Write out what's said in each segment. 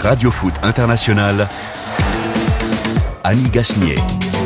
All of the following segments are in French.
Radio Foot International, Annie Gasnier.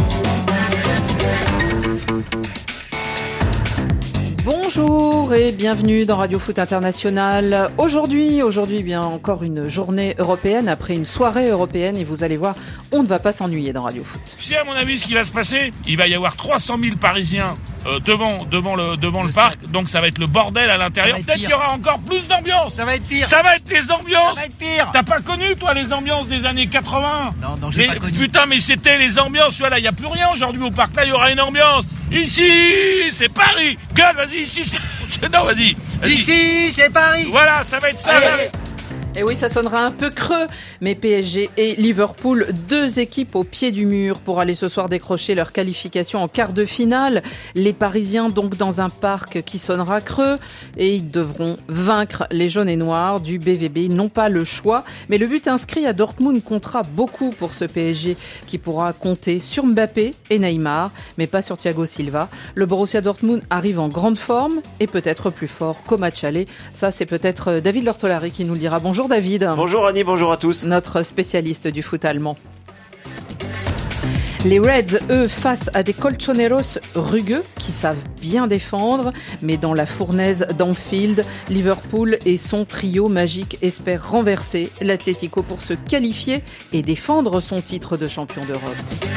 Bonjour et bienvenue dans Radio Foot International. Aujourd'hui, bien encore une journée européenne après une soirée européenne et vous allez voir, on ne va pas s'ennuyer dans Radio Foot. Tu sais à mon avis ce qui va se passer, il va y avoir 300 000 Parisiens devant le parc, donc ça va être le bordel à l'intérieur. Peut-être qu'il y aura encore plus d'ambiance. Ça va être pire. Ça va être les ambiances. Ça va être pire. T'as pas connu toi les ambiances des années 80? Non, j'ai pas connu. Putain, mais c'était les ambiances. Tu vois là, il y a plus rien aujourd'hui au parc. Là, il y aura une ambiance. Ici, c'est Paris. Gueule, vas-y. Ici, c'est non, vas-y. Ici, c'est Paris. Voilà, ça va être ça. Allez. Et oui, ça sonnera un peu creux, mais PSG et Liverpool, deux équipes au pied du mur pour aller ce soir décrocher leur qualification en quart de finale. Les Parisiens donc dans un parc qui sonnera creux et ils devront vaincre les jaunes et noirs du BVB. Ils n'ont pas le choix, mais le but inscrit à Dortmund comptera beaucoup pour ce PSG qui pourra compter sur Mbappé et Neymar, mais pas sur Thiago Silva. Le Borussia Dortmund arrive en grande forme et peut-être plus fort qu'au match aller. Ça, c'est peut-être David Lortolari qui nous le dira. Bonjour David. Bonjour Annie, bonjour à tous. Notre spécialiste du foot allemand. Les Reds, eux, face à des colchoneros rugueux qui savent bien défendre, mais dans la fournaise d'Anfield, Liverpool et son trio magique espèrent renverser l'Atlético pour se qualifier et défendre son titre de champion d'Europe.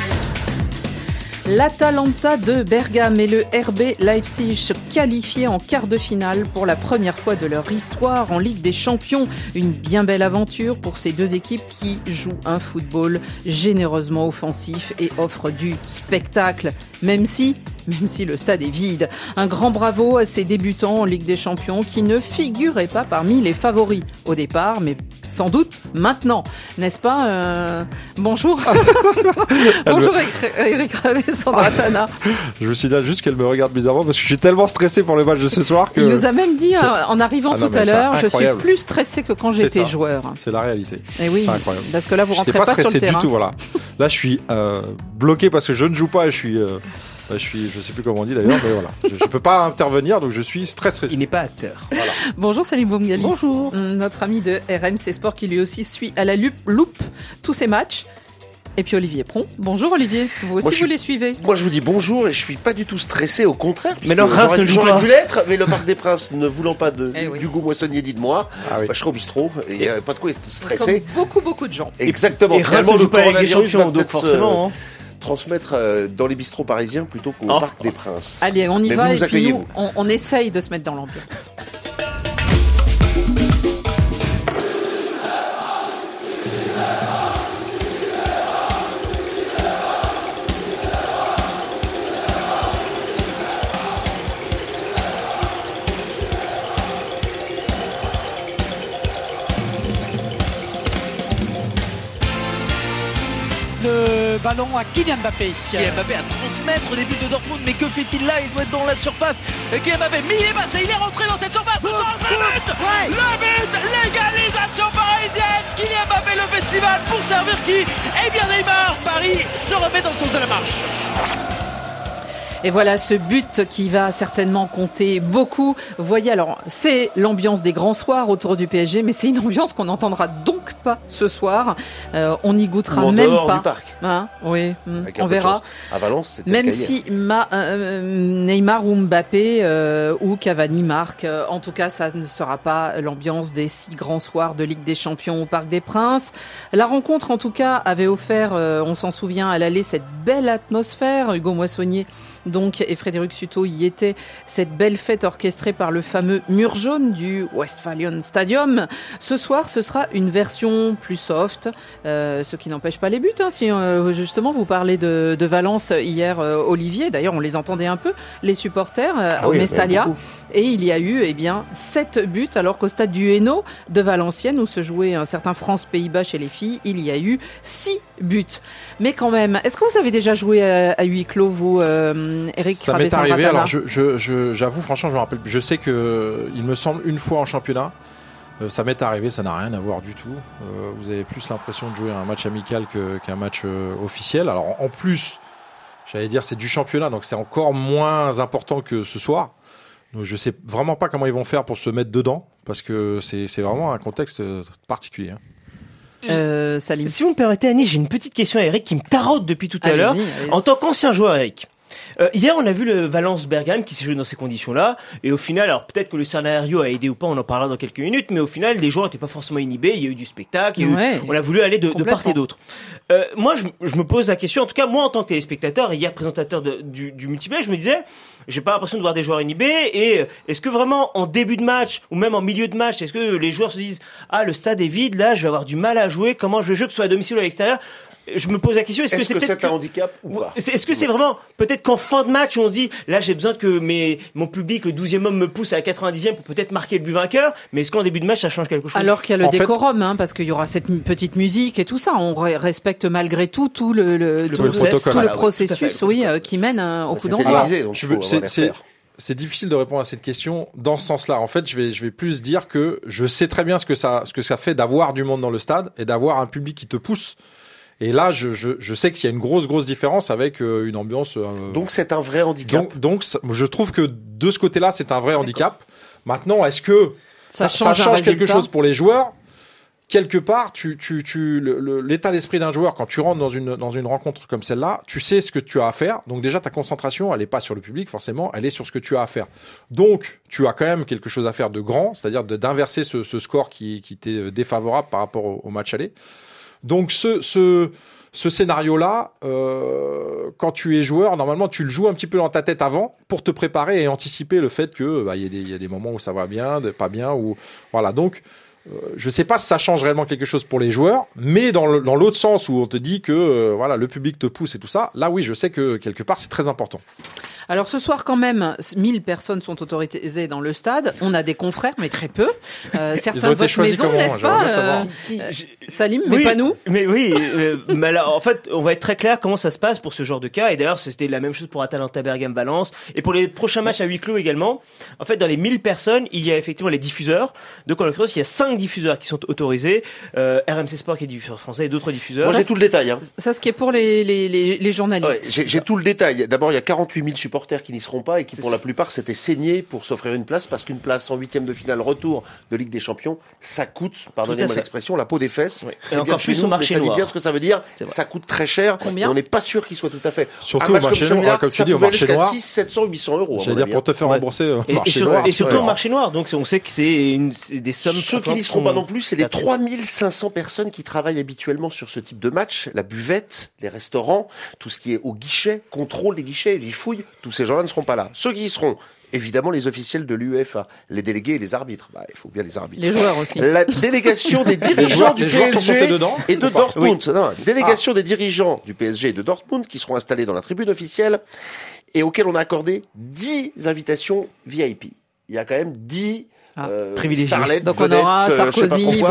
L'Atalanta de Bergame et le RB Leipzig qualifiés en quart de finale pour la première fois de leur histoire en Ligue des Champions. Une bien belle aventure pour ces deux équipes qui jouent un football généreusement offensif et offrent du spectacle, même si le stade est vide. Un grand bravo à ces débutants en Ligue des Champions qui ne figuraient pas parmi les favoris au départ, mais sans doute maintenant, n'est-ce pas Bonjour. Bonjour Eric Ravet, Sandra Tana. Je me signale juste qu'elle me regarde bizarrement parce que je suis tellement stressé pour le match de ce soir que... Il nous a même dit en arrivant tout à l'heure, je suis plus stressé que quand j'étais joueur. C'est la réalité. Et oui, c'est incroyable. Parce que là vous rentrez pas sur le terrain. Du tout, voilà. Là je suis bloqué parce que je ne joue pas et je sais plus comment on dit d'ailleurs, mais voilà. Je peux pas intervenir, donc je suis stressé. Il n'est pas acteur. Voilà. Bonjour Salim Boumgali. Bonjour. Notre ami de RMC Sport qui lui aussi suit à la loupe tous ces matchs. Et puis Olivier Pron. Bonjour Olivier, vous aussi vous les suivez. Moi je vous dis bonjour et je suis pas du tout stressé, au contraire. Mais le Reims ne joue pas. J'aurais dû l'être, mais le Parc des Princes ne voulant pas d'Hugo Moissonnier dit de moi, je serai au bistrot et il n'y a pas de quoi être stressé. Comme beaucoup de gens. Exactement. Et Reims ne joue pas avec les champions, donc forcément... transmettre dans les bistrots parisiens plutôt qu'au Parc des Princes. Allez, on y va et puis nous, on essaye de se mettre dans l'ambiance. Le ballon à Kylian Mbappé. Kylian Mbappé à 30 mètres des buts de Dortmund, mais que fait-il là? Il doit être dans la surface. Kylian Mbappé, mais il est passé, il est rentré dans cette surface. Le but, l'égalisation parisienne. Kylian Mbappé, le festival pour servir qui? Eh bien Neymar. Paris se remet dans le sens de la marche. Et voilà ce but qui va certainement compter beaucoup. Vous voyez, alors, c'est l'ambiance des grands soirs autour du PSG, mais c'est une ambiance qu'on n'entendra donc pas ce soir. On n'y goûtera ou même dehors pas. Du parc. Hein, oui, on verra. À Valence, c'était même si Neymar ou Mbappé ou Cavani marquent, en tout cas, ça ne sera pas l'ambiance des 6 grands soirs de Ligue des Champions au Parc des Princes. La rencontre, en tout cas, avait offert, on s'en souvient, à l'aller, cette belle atmosphère. Hugo Moissonnier donc, et Frédéric Suto y étaient, cette belle fête orchestrée par le fameux mur jaune du Westphalian Stadium. Ce soir, ce sera une version plus soft, ce qui n'empêche pas les buts. Hein, si justement vous parlez de Valence hier, Olivier, d'ailleurs on les entendait un peu, les supporters au Mestalla, et il y a eu 7 buts, alors qu'au stade du Hainaut de Valenciennes, où se jouait un certain France-Pays-Bas chez les filles, il y a eu 6 buts. Mais quand même, est-ce que vous avez déjà joué à huis clos, vous, Eric? Ça m'est arrivé. Alors, j'avoue, franchement, je me rappelle. Je sais que, il me semble, une fois en championnat, ça m'est arrivé. Ça n'a rien à voir du tout. Vous avez plus l'impression de jouer un match amical qu'un match officiel. Alors, en plus, j'allais dire, c'est du championnat, donc c'est encore moins important que ce soir. Donc, je sais vraiment pas comment ils vont faire pour se mettre dedans, parce que c'est vraiment un contexte particulier. Salim. Si vous me permettez, Annie, j'ai une petite question à Eric qui me taraude depuis tout à l'heure. En tant qu'ancien joueur, Eric, hier, on a vu le Valence Bergame qui s'est joué dans ces conditions-là. Et au final, alors peut-être que le scénario a aidé ou pas, on en parlera dans quelques minutes. Mais au final, les joueurs n'étaient pas forcément inhibés. Il y a eu du spectacle. On a voulu aller de part et d'autre. Moi, je me pose la question. En tout cas, moi, en tant que téléspectateur et hier présentateur du multiplayer, je me disais, j'ai pas l'impression de voir des joueurs inhibés. Et est-ce que vraiment, en début de match ou même en milieu de match, est-ce que les joueurs se disent, le stade est vide, là, je vais avoir du mal à jouer. Comment je vais jouer, que ce soit à domicile ou à l'extérieur? Je me pose la question, est-ce que c'est un handicap ou pas? Est-ce que c'est vraiment peut-être qu'en fin de match on se dit là j'ai besoin que mon public, le 12e homme, me pousse à la 90e pour peut-être marquer le but vainqueur, mais est-ce qu'en début de match ça change quelque chose? Alors qu'il y a le décorum, parce qu'il y aura cette petite musique et tout ça, on respecte malgré tout le processus qui mène au coup d'envoi. C'est difficile de répondre à cette question dans ce sens-là. En fait, je vais plus dire que je sais très bien ce que ça fait d'avoir du monde dans le stade et d'avoir un public qui te pousse. Et là, je sais qu'il y a une grosse différence avec une ambiance. Donc c'est un vrai handicap. Donc je trouve que de ce côté-là, c'est un vrai handicap. Maintenant, est-ce que ça change quelque chose pour les joueurs? Quelque part, l'état d'esprit d'un joueur quand tu rentres dans une rencontre comme celle-là, tu sais ce que tu as à faire. Donc déjà, ta concentration, elle est pas sur le public forcément, elle est sur ce que tu as à faire. Donc, tu as quand même quelque chose à faire de grand, c'est-à-dire d'inverser ce score qui t'est défavorable par rapport au match aller. Donc ce scénario-là, quand tu es joueur, normalement tu le joues un petit peu dans ta tête avant pour te préparer et anticiper le fait que il y a des moments où ça va bien, pas bien, ou voilà. Donc je sais pas si ça change réellement quelque chose pour les joueurs, mais dans l'autre sens où on te dit que le public te pousse et tout ça, là oui, je sais que quelque part c'est très important. Alors ce soir quand même, 1000 personnes sont autorisées dans le stade. On a des confrères, mais très peu. Certains de votre maison, n'est-ce pas Salim, mais pas nous. Mais oui, mais alors, en fait, on va être très clair comment ça se passe pour ce genre de cas. Et d'ailleurs, c'était la même chose pour Atalanta Bergame Valence. Et pour les prochains matchs à huis clos également. En fait, dans les 1000 personnes, il y a effectivement les diffuseurs. Donc en l'occurrence, il y a 5 diffuseurs qui sont autorisés. RMC Sport qui est diffuseur français et d'autres diffuseurs. Moi, j'ai tout le détail. Ça, ce qui est pour les journalistes. Ouais, j'ai tout le détail. D'abord, il y a 48 000 supporters qui n'y seront pas et qui, pour la plupart, s'étaient saignés pour s'offrir une place parce qu'une place en 8e de finale retour de Ligue des Champions, ça coûte, pardonnez-moi l'expression, la peau des fesses. Oui. Et encore plus au marché noir. Ça dit bien ce que ça veut dire. Ça coûte très cher. Combien? Et on n'est pas sûr qu'il soit tout à fait. Surtout au marché noir, comme tu dis, au marché noir. 600, 700, 800 euros. J'allais dire pour te faire rembourser au marché noir. Et surtout au marché noir. Donc on sait que c'est des sommes. Ceux qui n'y seront pas non plus, c'est les 3500 personnes qui travaillent habituellement sur ce type de match. La buvette, les restaurants, tout ce qui est au guichet, contrôle des guichets, les fouilles, tous ces gens-là ne seront pas là. Ceux qui y seront, évidemment, les officiels de l'UEFA, les délégués et les arbitres. Il faut bien les arbitres. Les joueurs aussi. La délégation des dirigeants du PSG et de Dortmund. Oui. Non, délégation des dirigeants du PSG et de Dortmund qui seront installés dans la tribune officielle et auxquels on a accordé 10 invitations VIP. Il y a quand même 10 starlets, donc vedettes, on aura Sarkozy,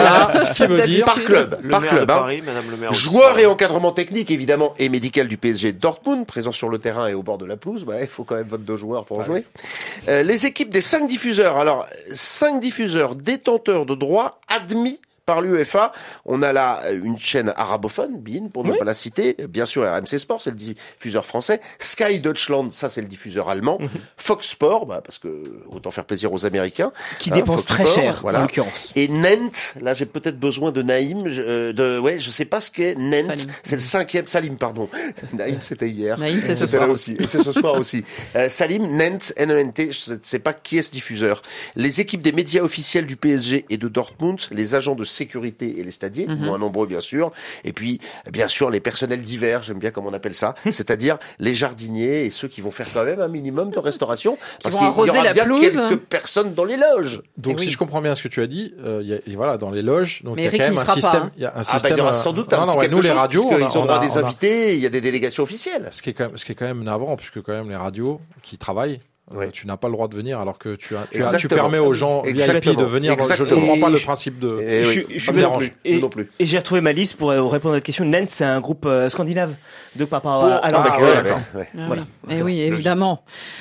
Bruel, par club, Paris, Madame le maire. Joueurs et encadrement technique évidemment et médical du PSG Dortmund, présents sur le terrain et au bord de la pelouse. Il faut quand même 22 joueurs pour jouer. Les équipes des 5 diffuseurs. Alors 5 diffuseurs détenteurs de droits admis par l'UEFA. On a là une chaîne arabophone, BeIN, pour ne pas la citer. Bien sûr, RMC Sport, c'est le diffuseur français. Sky Deutschland, ça c'est le diffuseur allemand. Fox Sport, parce que autant faire plaisir aux Américains. Qui dépensent très cher, en l'occurrence. Et Nantes, là j'ai peut-être besoin de Naïm. Je sais pas ce qu'est Nantes. Salim. C'est le 5e. Salim, pardon. Naïm, c'était hier. Naïm, c'est ce soir aussi. Et c'est ce soir aussi. Salim, Nantes, N-E-N-T, je ne sais pas qui est ce diffuseur. Les équipes des médias officiels du PSG et de Dortmund, les agents de sécurité et les stadiers, moins nombreux bien sûr, et puis bien sûr les personnels divers, j'aime bien comment on appelle ça, c'est-à-dire les jardiniers et ceux qui vont faire quand même un minimum de restauration, parce qu'il y aura bien quelques personnes dans les loges. Donc si je comprends bien ce que tu as dit, voilà, dans les loges, donc il y a quand même un système. Il y a un système. Il y aura sans doute nous les radios, ils ont des invités, il y a des délégations officielles. Ce qui est quand même navrant, puisque quand même les radios qui travaillent. Tu n'as pas le droit de venir alors que tu permets aux gens VIP de venir. Je ne comprends pas le principe de. Je me dérange. Non plus. Et j'ai retrouvé ma liste pour répondre à la question. Nantes, c'est un groupe scandinave de par rapport à voilà. Et oui, évidemment.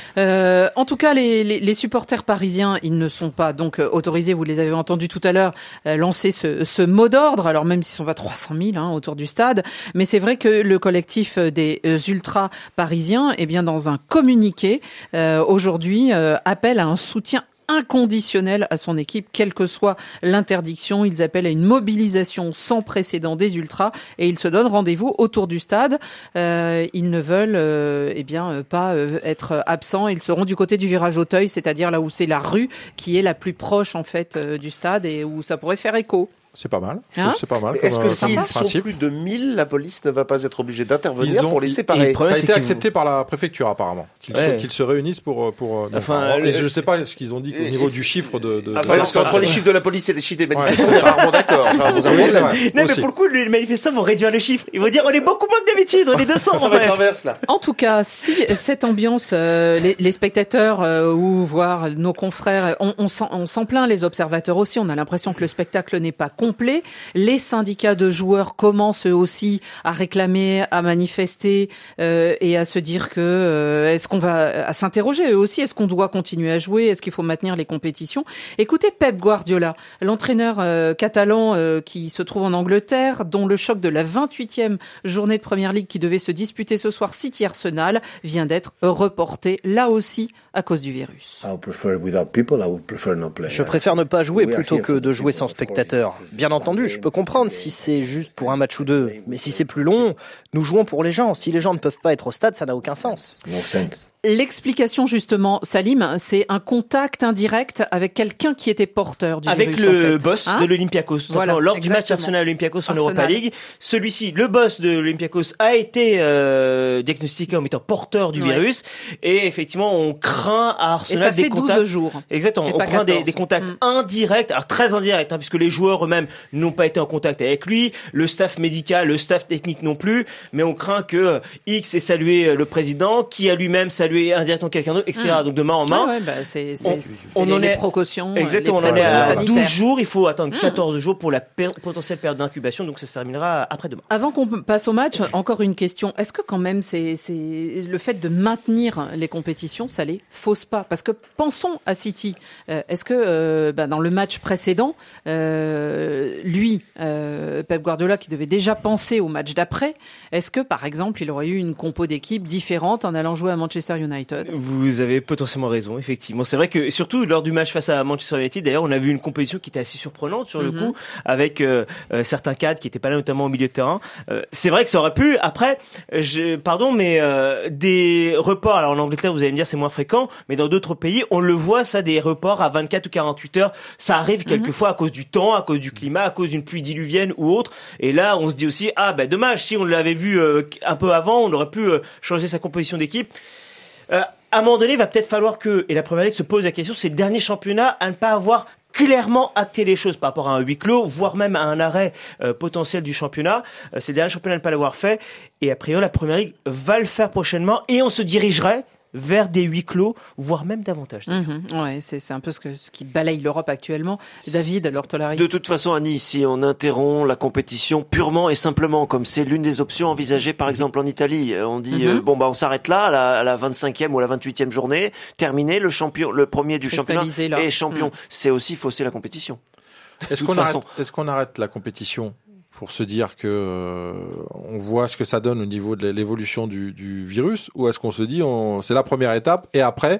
En tout cas, les supporters parisiens, ils ne sont pas donc autorisés. Vous les avez entendus tout à l'heure lancer ce mot d'ordre. Alors même s'ils sont pas 300 000 autour du stade, mais c'est vrai que le collectif des ultras parisiens, dans un communiqué aujourd'hui appelle à un soutien inconditionnel à son équipe, quelle que soit l'interdiction. Ils appellent à une mobilisation sans précédent des ultras et ils se donnent rendez-vous autour du stade. Ils ne veulent pas être absents. Ils seront du côté du virage Auteuil, c'est-à-dire là où c'est la rue qui est la plus proche en fait du stade et où ça pourrait faire écho. C'est pas mal. C'est pas mal. Est-ce que s'ils sont plus de 1000, la police ne va pas être obligée d'intervenir pour les séparer? Ça a été accepté par la préfecture apparemment, qu'ils se réunissent pour. Je ne sais pas ce qu'ils ont dit au niveau du chiffre de. Parce qu'entre les chiffres de la police et les chiffres des manifestants, on est rarement d'accord. Mais pour le coup, les manifestants vont réduire le chiffre. Ils vont dire on est beaucoup moins que d'habitude, on est 200. Ça va être l'inverse là. En tout cas, si cette ambiance, les spectateurs ou voire nos confrères, on s'en plaint, les observateurs aussi. On a l'impression que le spectacle n'est pas complet. Les syndicats de joueurs commencent eux aussi à réclamer, à manifester et à se dire que est-ce qu'on va à s'interroger eux aussi, est-ce qu'on doit continuer à jouer, est-ce qu'il faut maintenir les compétitions. Écoutez Pep Guardiola, l'entraîneur catalan qui se trouve en Angleterre, dont le choc de la 28e journée de Premier League qui devait se disputer ce soir City-Arsenal vient d'être reporté là aussi à cause du virus. Je préfère ne pas jouer plutôt que de jouer sans spectateurs. Bien entendu, je peux comprendre si c'est juste pour un match ou deux. Mais si c'est plus long, nous jouons pour les gens. Si les gens ne peuvent pas être au stade, ça n'a aucun sens. L'explication justement, Salim, c'est un contact indirect avec quelqu'un qui était porteur du virus. Avec le boss de l'Olympiakos. Voilà, lors du match Arsenal-Olympiakos en Europa League, celui-ci, le boss de l'Olympiakos, a été diagnostiqué comme étant porteur du virus. Et effectivement, on craint à Arsenal des contacts. Et ça fait 12 jours. Exactement. On craint des contacts indirects, alors très indirects, puisque les joueurs eux-mêmes n'ont pas été en contact avec lui, le staff médical, le staff technique non plus, mais on craint que X ait salué le président, qui a lui-même salué indirectement quelqu'un d'autre, etc. Donc de main en main. On en est précautions. Exactement, on en est à 12 jours, il faut attendre 14 jours pour la potentielle période d'incubation, donc ça se terminera après-demain. Avant qu'on passe au match, encore une question. Est-ce que quand même c'est le fait de maintenir les compétitions, ça les fausse pas? Parce que pensons à City. Est-ce que dans le match précédent, lui, Pep Guardiola, qui devait déjà penser au match d'après, est-ce que par exemple il aurait eu une compo d'équipe différente en allant jouer à Manchester United? Vous avez potentiellement raison, effectivement. C'est vrai que surtout lors du match face à Manchester United, d'ailleurs, on a vu une compétition qui était assez surprenante sur le coup, avec certains cadres qui n'étaient pas là, notamment au milieu de terrain. C'est vrai que ça aurait pu. Après, des reports. Alors en Angleterre, vous allez me dire c'est moins fréquent, mais dans d'autres pays, on le voit ça, des reports à 24 ou 48 heures. Ça arrive quelquefois à cause du temps, à cause du climat, à cause d'une pluie diluvienne ou autre. Et là, on se dit aussi dommage, si on l'avait vu un peu avant, on aurait pu changer sa composition d'équipe. À un moment donné, il va peut-être falloir et la Première Ligue se pose la question, ces derniers championnats, à ne pas avoir clairement acté les choses par rapport à un huis clos, voire même à un arrêt potentiel du championnat. Ces derniers championnats ne pas l'avoir fait. Et a priori, la Première Ligue va le faire prochainement et on se dirigerait vers des huis clos, voire même davantage. Ouais, c'est un peu ce qui balaye l'Europe actuellement. David Lortolari. De toute façon, Annie, si on interrompt la compétition purement et simplement, comme c'est l'une des options envisagées par exemple en Italie, on dit on s'arrête là à la 25e ou à la 28e journée, terminé, le premier du championnat est champion. C'est aussi fausser la compétition. Est-ce qu'on arrête la compétition pour se dire que on voit ce que ça donne au niveau de l'évolution du virus, ou est-ce qu'on se dit c'est la première étape et après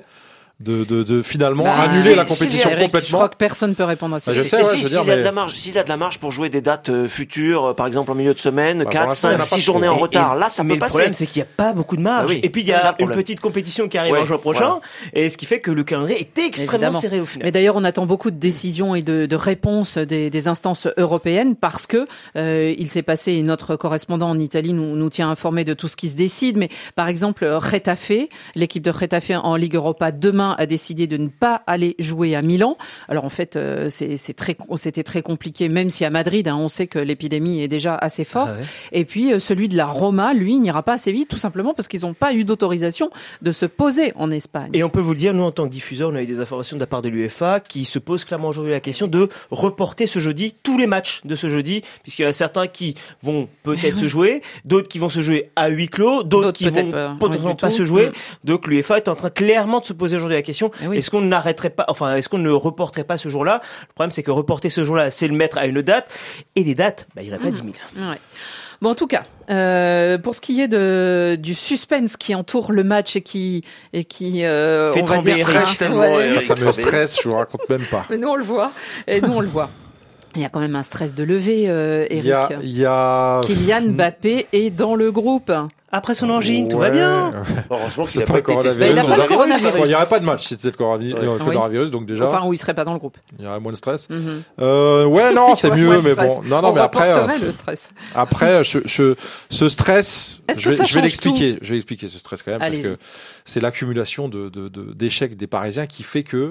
de finalement annuler la compétition complètement? Je crois que personne peut répondre à ça. S'il y a de la marge pour jouer des dates futures, par exemple en milieu de semaine, 4, 5, 6 journées en retard, là ça peut passer. Le problème c'est qu'il n'y a pas beaucoup de marge. Et puis il y a une petite compétition qui arrive en juin prochain, et ce qui fait que le calendrier est extrêmement serré au final. Mais d'ailleurs on attend beaucoup de décisions et de réponses des instances européennes, parce que il s'est passé, et notre correspondant en Italie nous tient informé de tout ce qui se décide, mais par exemple Getafe, l'équipe de Getafe en Ligue Europa demain a décidé de ne pas aller jouer à Milan. Alors en fait, c'était très compliqué, même si à Madrid, on sait que l'épidémie est déjà assez forte. Et puis celui de la Roma, lui, n'ira pas assez vite, tout simplement parce qu'ils n'ont pas eu d'autorisation de se poser en Espagne. Et on peut vous le dire, nous en tant que diffuseurs, on a eu des informations de la part de l'UEFA qui se pose clairement aujourd'hui la question de reporter ce jeudi tous les matchs de ce jeudi, puisqu'il y a certains qui vont peut-être se jouer, d'autres qui vont se jouer à huis clos, d'autres qui vont potentiellement pas se jouer. Donc l'UEFA est en train clairement de se poser aujourd'hui la question, est-ce qu'on n'arrêterait pas, est-ce qu'on ne reporterait pas ce jour-là? Le problème, c'est que reporter ce jour-là, c'est le mettre à une date, et des dates, il n'y en a pas 10 000. Bon, en tout cas, pour ce qui est du suspense qui entoure le match et qui fait on va dire, stresse tellement. Ça me stresse, je vous raconte même pas. Mais nous on le voit. Il y a quand même un stress de levée, Eric. Il y a Kylian Mbappé est dans le groupe. Après son angine, tout va bien. Heureusement qu'il C'est n'a pas été testé. Il a pas le coronavirus. Il n'y aurait pas de match si c'était le coronavirus, donc déjà. Enfin, où il serait pas dans le groupe. Il y aurait moins de stress. Ouais, non, c'est mieux, mais bon. Non, mais après. Le stress. Après, ce stress, je vais l'expliquer. Je vais expliquer ce stress quand même, Allez-y. parce que c'est l'accumulation d'échecs des Parisiens qui fait que,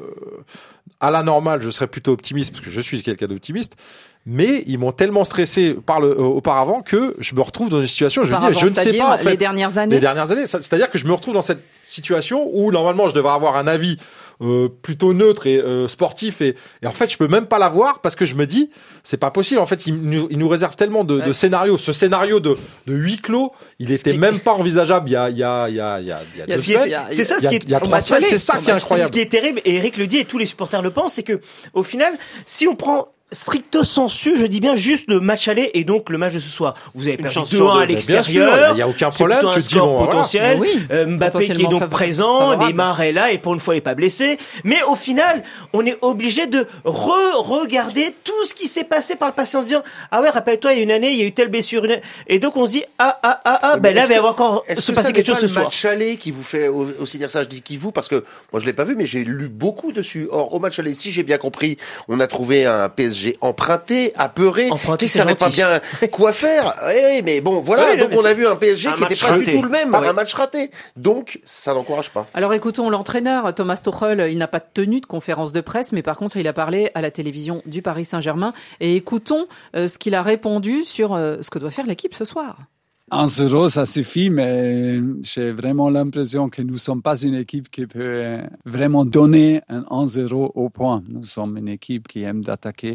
à la normale, je serais plutôt optimiste, parce que je suis quelqu'un d'optimiste. Mais ils m'ont tellement stressé auparavant que je me retrouve dans une situation où je me dis, je ne sais pas, en fait. Les dernières années, c'est-à-dire que je me retrouve dans cette situation où normalement je devrais avoir un avis plutôt neutre et sportif et en fait je peux même pas l'avoir parce que je me dis c'est pas possible. En fait, ils nous réservent tellement de scénarios. Ce scénario de huis clos, il était même pas envisageable il y a 2 semaines. C'est ça ce qui est, il y a 3 semaines, c'est ça qui est incroyable. Ce qui est terrible, et Eric le dit et tous les supporters le pensent, c'est que au final, si on prend stricto sensu, je dis bien juste le match aller et donc le match de ce soir. Vous avez perdu 2-1 à l'extérieur. Il y a aucun problème. Tu te dis bon, potentiel. Voilà. Mbappé qui est donc présent, Neymar est là et pour une fois il est pas blessé. Mais au final, on est obligé de regarder tout ce qui s'est passé par le passé en se disant ah ouais, rappelle-toi il y a une année il y a eu telle blessure et donc on se dit ben là il va y avoir encore se passer quelque chose ce soir. Est-ce que c'est le match aller qui vous fait aussi dire ça? Je dis qui vous parce que moi je l'ai pas vu mais j'ai lu beaucoup dessus. Or au match aller, si j'ai bien compris, on a trouvé un PSG emprunté, apeuré, qui savait pas bien quoi faire. Oui, mais bon, voilà. Donc on a vu un PSG qui n'était pas du tout le même, un match raté. Donc ça n'encourage pas. Alors écoutons l'entraîneur Thomas Tuchel. Il n'a pas tenu de conférence de presse, mais par contre il a parlé à la télévision du Paris Saint-Germain. Et écoutons ce qu'il a répondu sur ce que doit faire l'équipe ce soir. 1-0, ça suffit, mais j'ai vraiment l'impression que nous ne sommes pas une équipe qui peut vraiment donner un 1-0 au point. Nous sommes une équipe qui aime d'attaquer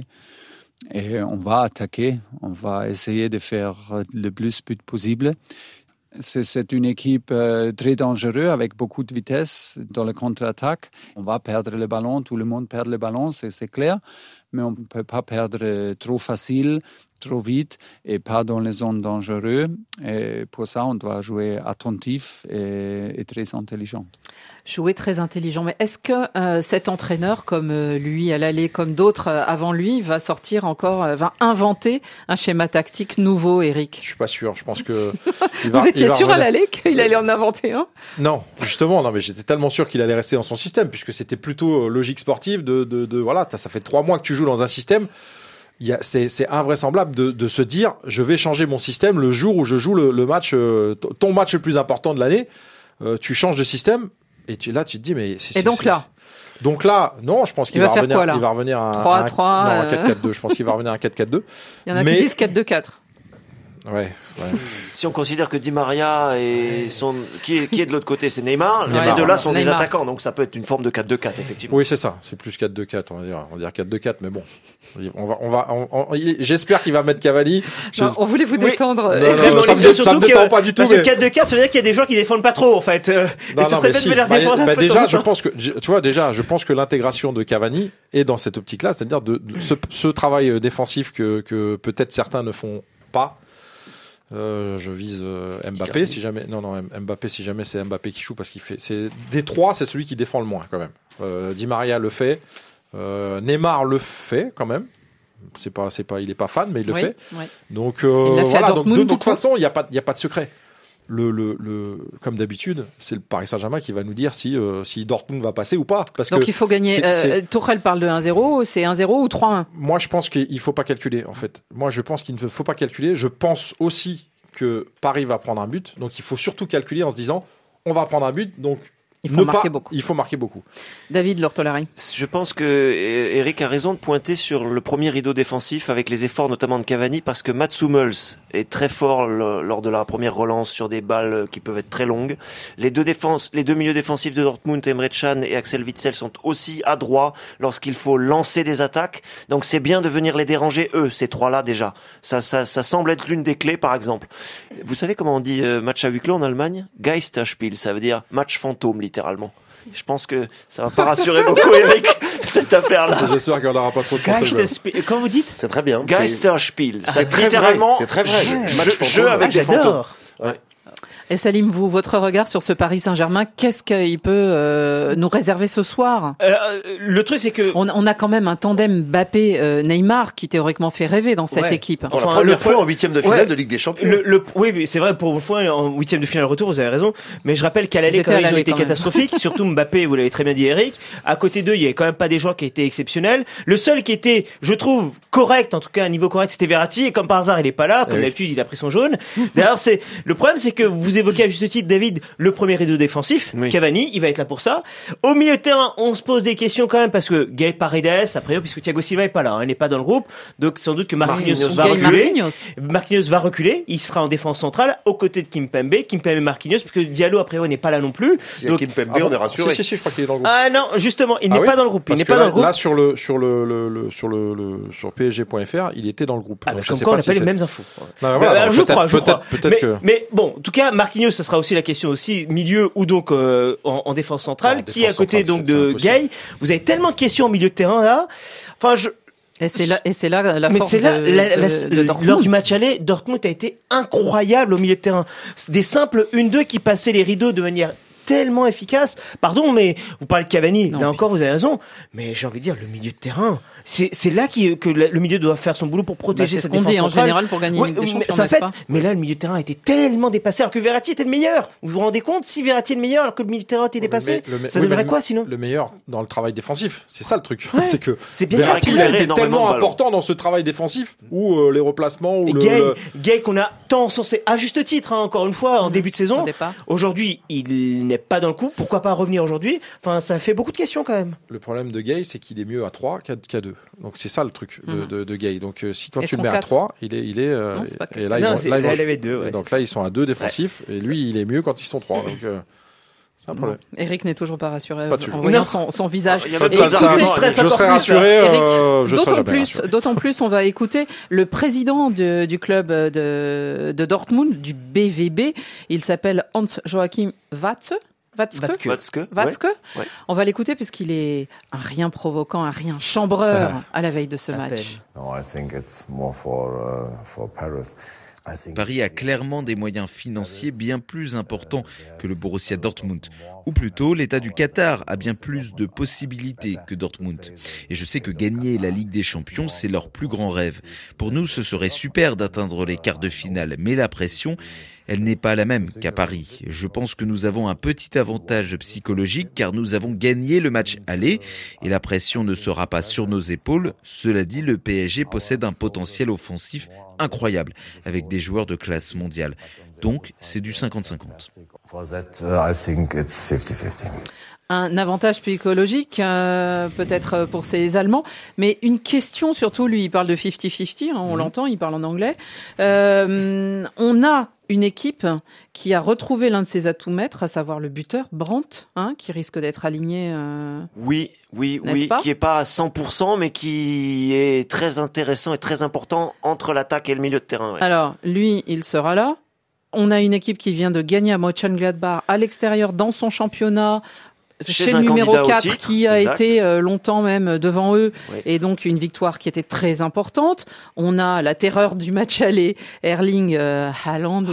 et on va attaquer. On va essayer de faire le plus de buts possible. C'est une équipe très dangereuse avec beaucoup de vitesse dans la contre-attaque. On va perdre le ballon, tout le monde perd le ballon, c'est clair. Mais on ne peut pas perdre trop facile, trop vite et pas dans les zones dangereuses. Et pour ça, on doit jouer attentif et très intelligent. Jouer très intelligent. Mais est-ce que cet entraîneur, comme lui à l'aller, comme d'autres avant lui, va sortir encore, va inventer un schéma tactique nouveau, Eric? Je suis pas sûr. Je pense que vous étiez sûr à l'aller qu'il allait en inventer un? Non, justement, non. Mais j'étais tellement sûr qu'il allait rester dans son système, puisque c'était plutôt logique sportive. Voilà, ça fait 3 mois que tu joues dans un système. C'est invraisemblable de se dire je vais changer mon système le jour où je joue le match, ton match le plus important de l'année. Tu changes de système. Et là, tu te dis, mais donc là, non, je pense qu'il va revenir. Il va revenir à 3-3, un 4-4-2. Je pense qu'il va revenir à un 4-4-2. Il y en a qui disent 4-2-4. Ouais. Si on considère que Di Maria et qui est de l'autre côté, c'est Neymar. Ces deux-là sont des attaquants, donc ça peut être une forme de 4-2-4, effectivement. Oui, c'est ça. C'est plus 4-2-4, on va dire 4-2-4, mais bon. J'espère qu'il va mettre Cavani. On voulait vous détendre. Ça me détend pas du tout. Parce que 4-2-4, ça veut dire qu'il y a des joueurs qui défendent pas trop, en fait. Je pense que l'intégration de Cavani est dans cette optique-là, c'est-à-dire ce travail défensif que peut-être certains ne font pas. Je vise Mbappé si jamais. Mbappé si jamais c'est Mbappé qui joue parce qu'il fait. Des trois, c'est celui qui défend le moins quand même. Di Maria le fait, Neymar le fait quand même. Il est pas fan, mais il le fait. Ouais. Donc voilà. Donc de toute façon, il y a pas de secret. Comme d'habitude, c'est le Paris Saint-Germain qui va nous dire si Dortmund va passer ou pas. Donc il faut gagner. Tuchel parle de 1-0, c'est 1-0 ou 3-1? Moi, je pense qu'il faut pas calculer, en fait. Moi, je pense qu'il ne faut pas calculer. Je pense aussi que Paris va prendre un but. Donc il faut surtout calculer en se disant, on va prendre un but, donc il faut marquer beaucoup. David Lortolari. Je pense que Eric a raison de pointer sur le premier rideau défensif avec les efforts notamment de Cavani parce que Mats Hummels est très fort lors de la première relance sur des balles qui peuvent être très longues. Les deux milieux défensifs de Dortmund, Emre Can et Axel Witsel sont aussi adroits lorsqu'il faut lancer des attaques. Donc c'est bien de venir les déranger ces trois-là déjà. Ça semble être l'une des clés par exemple. Vous savez comment on dit match à huis clos en Allemagne? Geisterspiel, ça veut dire match fantôme littéralement. littéralement. Je pense que ça va pas rassurer beaucoup Eric, cette affaire-là. J'espère qu'on n'aura pas trop de Geisterspiel. Quand vous dites? C'est très bien. Geisterspiel. C'est très littéralement vrai. C'est très vrai. Jeu avec des fantômes. Ouais. Et Salim, vous, votre regard sur ce Paris Saint-Germain, qu'est-ce qu'il peut nous réserver ce soir? Le truc, c'est que on a quand même un tandem Mbappé-Neymar qui théoriquement fait rêver dans cette équipe. Pour la première fois en 8e de finale de Ligue des Champions. Oui, mais c'est vrai, pour une fois en 8e de finale retour, vous avez raison. Mais je rappelle qu'à l'aller, ils ont été catastrophiques. Surtout Mbappé, vous l'avez très bien dit, Eric. À côté d'eux, il y avait quand même pas des joueurs qui étaient exceptionnels. Le seul qui était, je trouve, correct, en tout cas, à un niveau correct, c'était Verratti. Et comme par hasard, il est pas là. Comme d'habitude, il a pris son jaune. D'ailleurs, le problème, c'est que vous évoquez à juste titre, David, le premier rideau défensif, Cavani, il va être là pour ça. Au milieu de terrain, on se pose des questions quand même parce que Gay Paredes, après, puisque Thiago Silva est pas là, il n'est pas dans le groupe, donc sans doute que Marquinhos va reculer. Marquinhos va reculer, il sera en défense centrale aux côtés de Kimpembe et Marquinhos, parce que Diallo après n'est pas là non plus. Si donc Kimpembe, on est rassuré. Si, je crois qu'il est dans le groupe. Ah non, justement, il n'est pas dans le groupe. Il n'est pas dans le groupe. Là sur PSG.fr, il était dans le groupe. Donc, comme quoi, on n'a pas les mêmes infos. Je crois. Mais bon, en tout cas, Marquinhos, ça sera aussi la question aussi milieu ou donc en défense centrale, qui est à côté donc de Gay. Vous avez tellement de questions au milieu de terrain là. Enfin, Et c'est là la force de Dortmund. Lors du match aller, Dortmund a été incroyable au milieu de terrain. Des simples 1-2 qui passaient les rideaux de manière tellement efficace. Pardon, mais vous parlez de Cavani. Là encore, vous avez raison. Mais j'ai envie de dire, le milieu de terrain, c'est là que le milieu doit faire son boulot pour protéger cette défense centrale. C'est ce qu'on dit en général pour gagner une Ligue des Champions, n'est-ce pas ? Mais là, le milieu de terrain était tellement dépassé, alors que Verratti était le meilleur. Vous vous rendez compte, si Verratti est le meilleur, alors que le milieu de terrain était dépassé, ça donnerait quoi sinon ? Le meilleur dans le travail défensif. C'est ça le truc. Ouais. C'est que Verratti est tellement important dans ce travail défensif où les replacements ou Gay qu'on a tant censé à juste titre, encore une fois, en début de saison. Aujourd'hui, il n'est pas dans le coup. Pourquoi pas revenir aujourd'hui ? Enfin, ça fait beaucoup de questions quand même. Le problème de Gay, c'est qu'il est mieux à 3 qu'à 2. Donc c'est ça le truc de Gay. Donc si quand tu le mets à 3, il est non, et là il avait 2. Donc là ils sont à 2 défensifs et lui il est mieux quand ils sont 3. Donc c'est un problème. Eric n'est toujours pas rassuré en voyant son visage. Je serais rassuré. D'autant plus, on va écouter le président du club de Dortmund, du BVB. Il s'appelle Hans-Joachim Watzke. Ouais. On va l'écouter puisqu'il est un rien provoquant, un rien chambreur à la veille de ce match. Paris a clairement des moyens financiers bien plus importants que le Borussia Dortmund. Ou plutôt, l'État du Qatar a bien plus de possibilités que Dortmund. Et je sais que gagner la Ligue des Champions, c'est leur plus grand rêve. Pour nous, ce serait super d'atteindre les quarts de finale, mais la pression, elle n'est pas la même qu'à Paris. Je pense que nous avons un petit avantage psychologique car nous avons gagné le match aller et la pression ne sera pas sur nos épaules. Cela dit, le PSG possède un potentiel offensif incroyable avec des joueurs de classe mondiale. Donc, c'est du 50-50. Un avantage psychologique, peut-être pour ces Allemands, mais une question surtout, lui il parle de 50-50, on l'entend, il parle en anglais. On a une équipe qui a retrouvé l'un de ses atouts maîtres, à savoir le buteur, Brandt, qui risque d'être aligné. Oui, qui est pas à 100%, mais qui est très intéressant et très important entre l'attaque et le milieu de terrain. Ouais. Alors, lui, il sera là. On a une équipe qui vient de gagner à Mönchengladbach à l'extérieur dans son championnat. Chez le numéro 4 qui a été longtemps même devant eux et donc une victoire qui était très importante. On a la terreur du match aller, Erling Haaland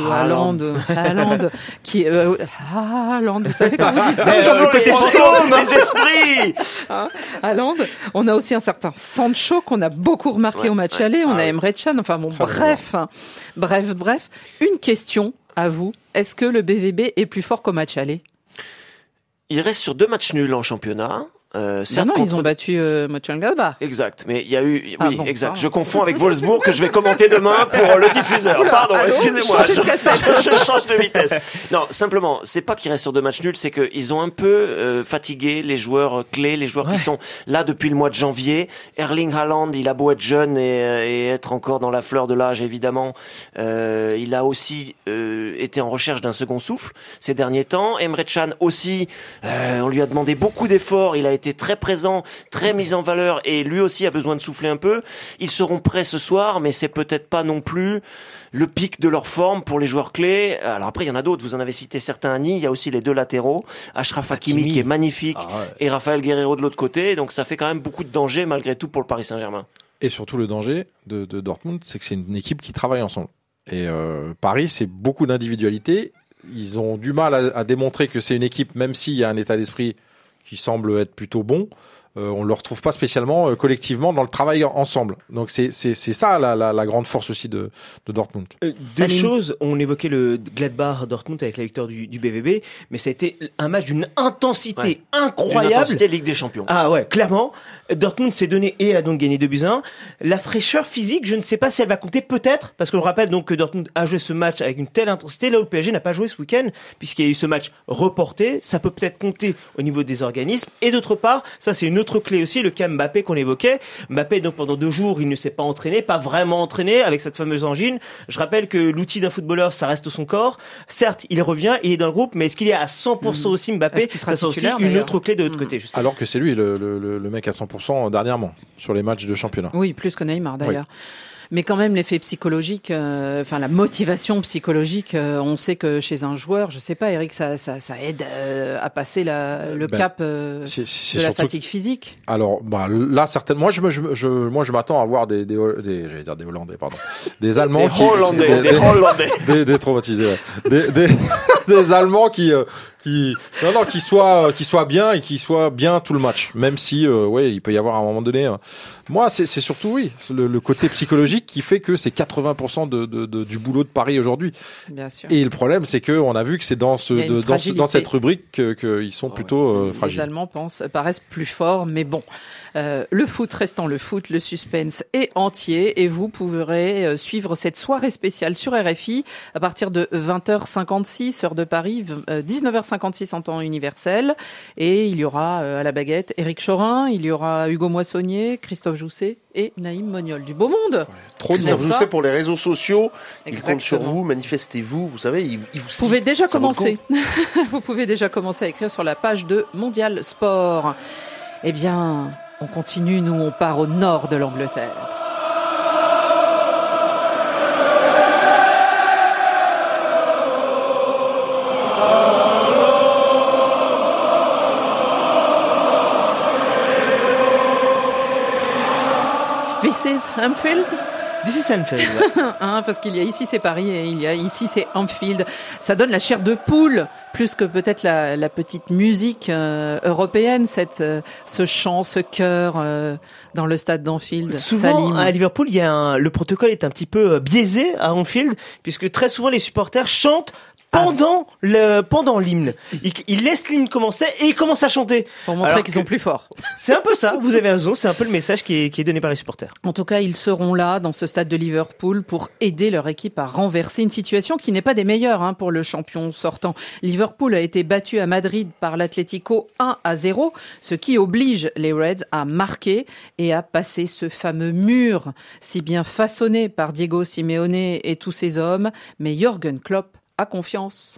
qui Haaland, vous savez quand vous dites ça les fantômes, les esprits. Haaland. On a aussi un certain Sancho qu'on a beaucoup remarqué au match aller, on a Emre Can, enfin bon bref, une question à vous, est-ce que le BVB est plus fort qu'au match aller ? Il reste sur 2 matchs nuls en championnat. Ils ont battu Mönchengladbach. Exact, mais il y a eu, exact. Je confonds avec Wolfsburg que je vais commenter demain pour le diffuseur. Pardon, excusez-moi. Je change de vitesse. Non, simplement, c'est pas qu'ils restent sur 2 matchs nuls, c'est qu'ils ont un peu fatigué les joueurs clés, les joueurs qui sont là depuis le mois de janvier. Erling Haaland, il a beau être jeune et être encore dans la fleur de l'âge, évidemment, il a aussi été en recherche d'un second souffle ces derniers temps. Emre Can aussi, on lui a demandé beaucoup d'efforts. Il a été été très présents, très mis en valeur, et lui aussi a besoin de souffler un peu. Ils seront prêts ce soir, mais c'est peut-être pas non plus le pic de leur forme pour les joueurs clés. Alors après, il y en a d'autres. Vous en avez cité certains, Annie. Il y a aussi les deux latéraux. Achraf Hakimi qui est magnifique et Raphaël Guerreiro de l'autre côté. Donc ça fait quand même beaucoup de danger malgré tout pour le Paris Saint-Germain. Et surtout le danger de Dortmund, c'est que c'est une équipe qui travaille ensemble. Et Paris, c'est beaucoup d'individualité. Ils ont du mal à démontrer que c'est une équipe, même s'il y a un état d'esprit qui semble être plutôt bon. On le retrouve pas spécialement collectivement dans le travail ensemble. Donc c'est ça la grande force aussi de Dortmund. Deux choses, on évoquait le Gladbach Dortmund avec la victoire du BVB, mais ça a été un match d'une intensité incroyable. D'une intensité Ligue des Champions. Ah ouais, clairement. Dortmund s'est donné et a donc gagné 2-1. La fraîcheur physique, je ne sais pas si elle va compter, peut-être, parce que je rappelle donc que Dortmund a joué ce match avec une telle intensité, là où le PSG n'a pas joué ce week-end, puisqu'il y a eu ce match reporté. Ça peut peut-être compter au niveau des organismes. Et d'autre part, ça c'est une autre clé aussi, le cas Mbappé qu'on évoquait. Mbappé, donc pendant 2 jours, il ne s'est pas entraîné, pas vraiment entraîné, avec cette fameuse angine. Je rappelle que l'outil d'un footballeur, ça reste son corps. Certes, il revient, il est dans le groupe, mais est-ce qu'il est à 100% aussi Mbappé? Ça c'est aussi une autre clé de l'autre côté, justement. Alors que c'est lui le mec à 100% dernièrement sur les matchs de championnat. Oui, plus que Neymar d'ailleurs. Oui. Mais quand même, l'effet psychologique, la motivation psychologique, on sait que chez un joueur, je sais pas, Eric, ça aide à passer le cap de la fatigue physique. Alors, là, certainement, moi, je m'attends à voir des j'allais dire des Hollandais, pardon, des Allemands des traumatisés, des Allemands qui soient bien et qui soient bien tout le match, même si, il peut y avoir à un moment donné. Moi, c'est surtout le côté psychologique qui fait que c'est 80% du boulot de Paris aujourd'hui. Bien sûr. Et le problème, c'est que on a vu que c'est dans cette rubrique qu'ils sont plutôt fragiles. Les Allemands paraissent plus forts, mais bon. Le foot restant le foot, le suspense est entier et vous pourrez suivre cette soirée spéciale sur RFI à partir de 20h56 heure de Paris, 19h56 en temps universel, et il y aura à la baguette Éric Chorin, il y aura Hugo Moissonnier, Christophe Jousset et Naïm Moniol. Du beau monde. Trop de Jousset pour les réseaux sociaux. Il compte sur vous, manifestez-vous. Vous savez, il vous cite. Vous pouvez déjà commencer. Vous pouvez déjà commencer à écrire sur la page de Mondial Sport. Eh bien, on continue, nous on part au nord de l'Angleterre. This is Anfield. This is Anfield. Parce qu'il y a ici c'est Paris et il y a ici c'est Anfield. Ça donne la chair de poule plus que peut-être la petite musique européenne, ce chant, ce chœur dans le stade d'Anfield. Souvent à Liverpool, le protocole est un petit peu biaisé à Anfield, puisque très souvent les supporters chantent pendant l'hymne. Ils laissent l'hymne commencer et ils commencent à chanter. Pour montrer qu'ils sont plus forts. C'est un peu ça, vous avez raison, c'est un peu le message qui est donné par les supporters. En tout cas, ils seront là, dans ce stade de Liverpool, pour aider leur équipe à renverser une situation qui n'est pas des meilleures pour le champion sortant. Liverpool a été battu à Madrid par l'Atlético 1-0, ce qui oblige les Reds à marquer et à passer ce fameux mur, si bien façonné par Diego Simeone et tous ses hommes. Mais Jürgen Klopp a confiance.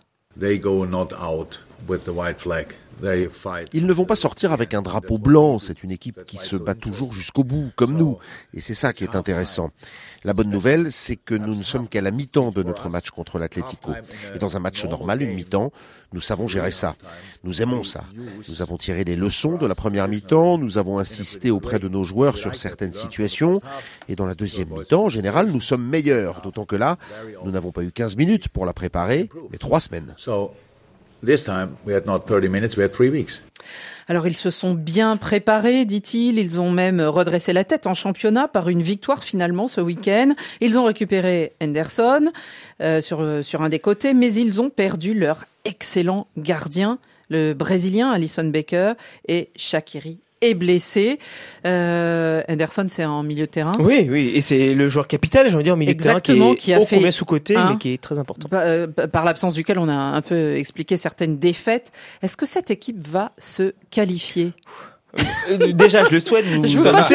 Ils ne vont pas sortir avec un drapeau blanc, c'est une équipe qui se bat toujours jusqu'au bout, comme nous, et c'est ça qui est intéressant. La bonne nouvelle, c'est que nous ne sommes qu'à la mi-temps de notre match contre l'Atlético. Et dans un match normal, une mi-temps, nous savons gérer ça. Nous aimons ça. Nous avons tiré les leçons de la première mi-temps, nous avons insisté auprès de nos joueurs sur certaines situations, et dans la deuxième mi-temps, en général, nous sommes meilleurs, d'autant que là, nous n'avons pas eu 15 minutes pour la préparer, mais 3 semaines. This time, we had not 30 minutes, we had 3 weeks. Alors ils se sont bien préparés, dit-il. Ils ont même redressé la tête en championnat par une victoire finalement ce week-end. Ils ont récupéré Henderson sur un des côtés, mais ils ont perdu leur excellent gardien, le Brésilien Alisson Becker, et Shaqiri est blessé. Henderson, c'est en milieu de terrain. Oui, et c'est le joueur capital, j'ai envie de dire, en milieu de terrain, qui est combien sous-côté, mais qui est très important. Par l'absence duquel on a un peu expliqué certaines défaites. Est-ce que cette équipe va se qualifier ? Déjà, je le souhaite. Je vous passe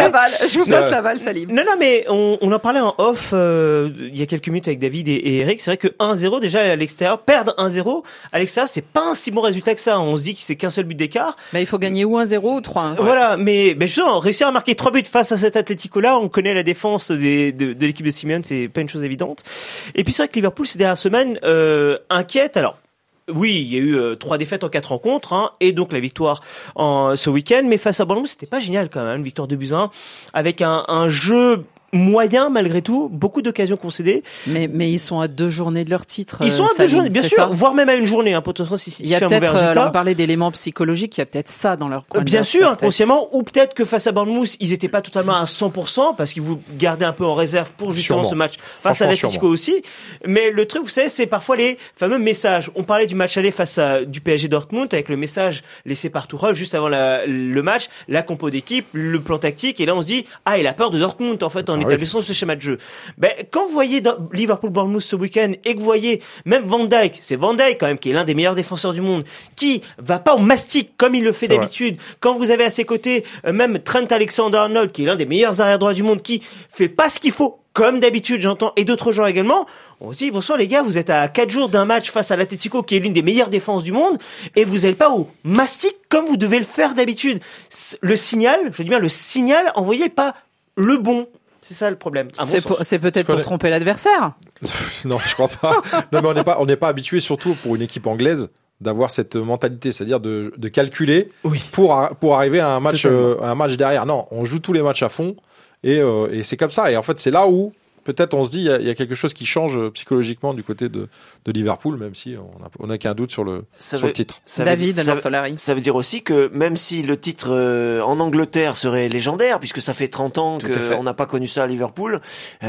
la balle, Salim. Non, mais on en parlait en off il y a quelques minutes avec David et Eric. C'est vrai que 1-0 déjà à l'extérieur, perdre 1-0 à l'extérieur, c'est pas un si bon résultat que ça. On se dit que c'est qu'un seul but d'écart. Mais il faut gagner ou 1-0 ou 3-1. Voilà, mais justement, réussir à marquer 3 buts face à cet Atlético-là, on connaît la défense de l'équipe de Simeone, c'est pas une chose évidente. Et puis c'est vrai que Liverpool ces dernières semaines inquiète. Alors oui, il y a eu 3 défaites en 4 rencontres, et donc la victoire ce week-end. Mais face à Bournemouth, c'était pas génial quand même, une victoire 2-1 avec un jeu moyen malgré tout, beaucoup d'occasions concédées. Mais ils sont à 2 journées de leur titre. Ils sont à 2 journées, bien sûr, ça, voire même à 1 journée. Potentiellement, si il y a peut-être, alors on parlait d'éléments psychologiques, il y a peut-être ça dans leur coin. Bien sûr, inconsciemment, ou peut-être que face à Bournemouth, ils étaient pas totalement à 100% parce qu'ils vous gardaient un peu en réserve pour justement ce match face à l'Atlético aussi. Mais le truc, vous savez, c'est parfois les fameux messages. On parlait du match aller face à du PSG Dortmund avec le message laissé par Tuchel juste avant le match, la compo d'équipe, le plan tactique, et là on se dit il a peur de Dortmund en fait en établissant ce schéma de jeu. Quand vous voyez Liverpool-Bournemouth ce week-end et que vous voyez même Van Dijk, c'est Van Dijk quand même qui est l'un des meilleurs défenseurs du monde, qui va pas au mastic comme il le fait d'habitude. Quand vous avez à ses côtés même Trent Alexander-Arnold qui est l'un des meilleurs arrière-droits du monde, qui fait pas ce qu'il faut comme d'habitude, j'entends, et d'autres joueurs également, on se dit, bonsoir les gars, vous êtes à 4 jours d'un match face à l'Atlético qui est l'une des meilleures défenses du monde, et vous n'allez pas au mastic comme vous devez le faire d'habitude. Le signal, je dis bien le signal envoyé pas le bon. C'est ça le problème. C'est peut-être pour tromper l'adversaire. Non, je crois pas. Non, mais on n'est pas habitué, surtout pour une équipe anglaise, d'avoir cette mentalité, c'est-à-dire de calculer pour arriver à un match derrière. Non, on joue tous les matchs à fond et c'est comme ça. Et en fait, c'est là où peut-être on se dit il y a quelque chose qui change psychologiquement du côté de Liverpool, même si on n'a qu'un doute sur le titre. David Lortolari. Ça veut dire aussi que même si le titre en Angleterre serait légendaire, puisque ça fait 30 ans qu'on n'a pas connu ça à Liverpool,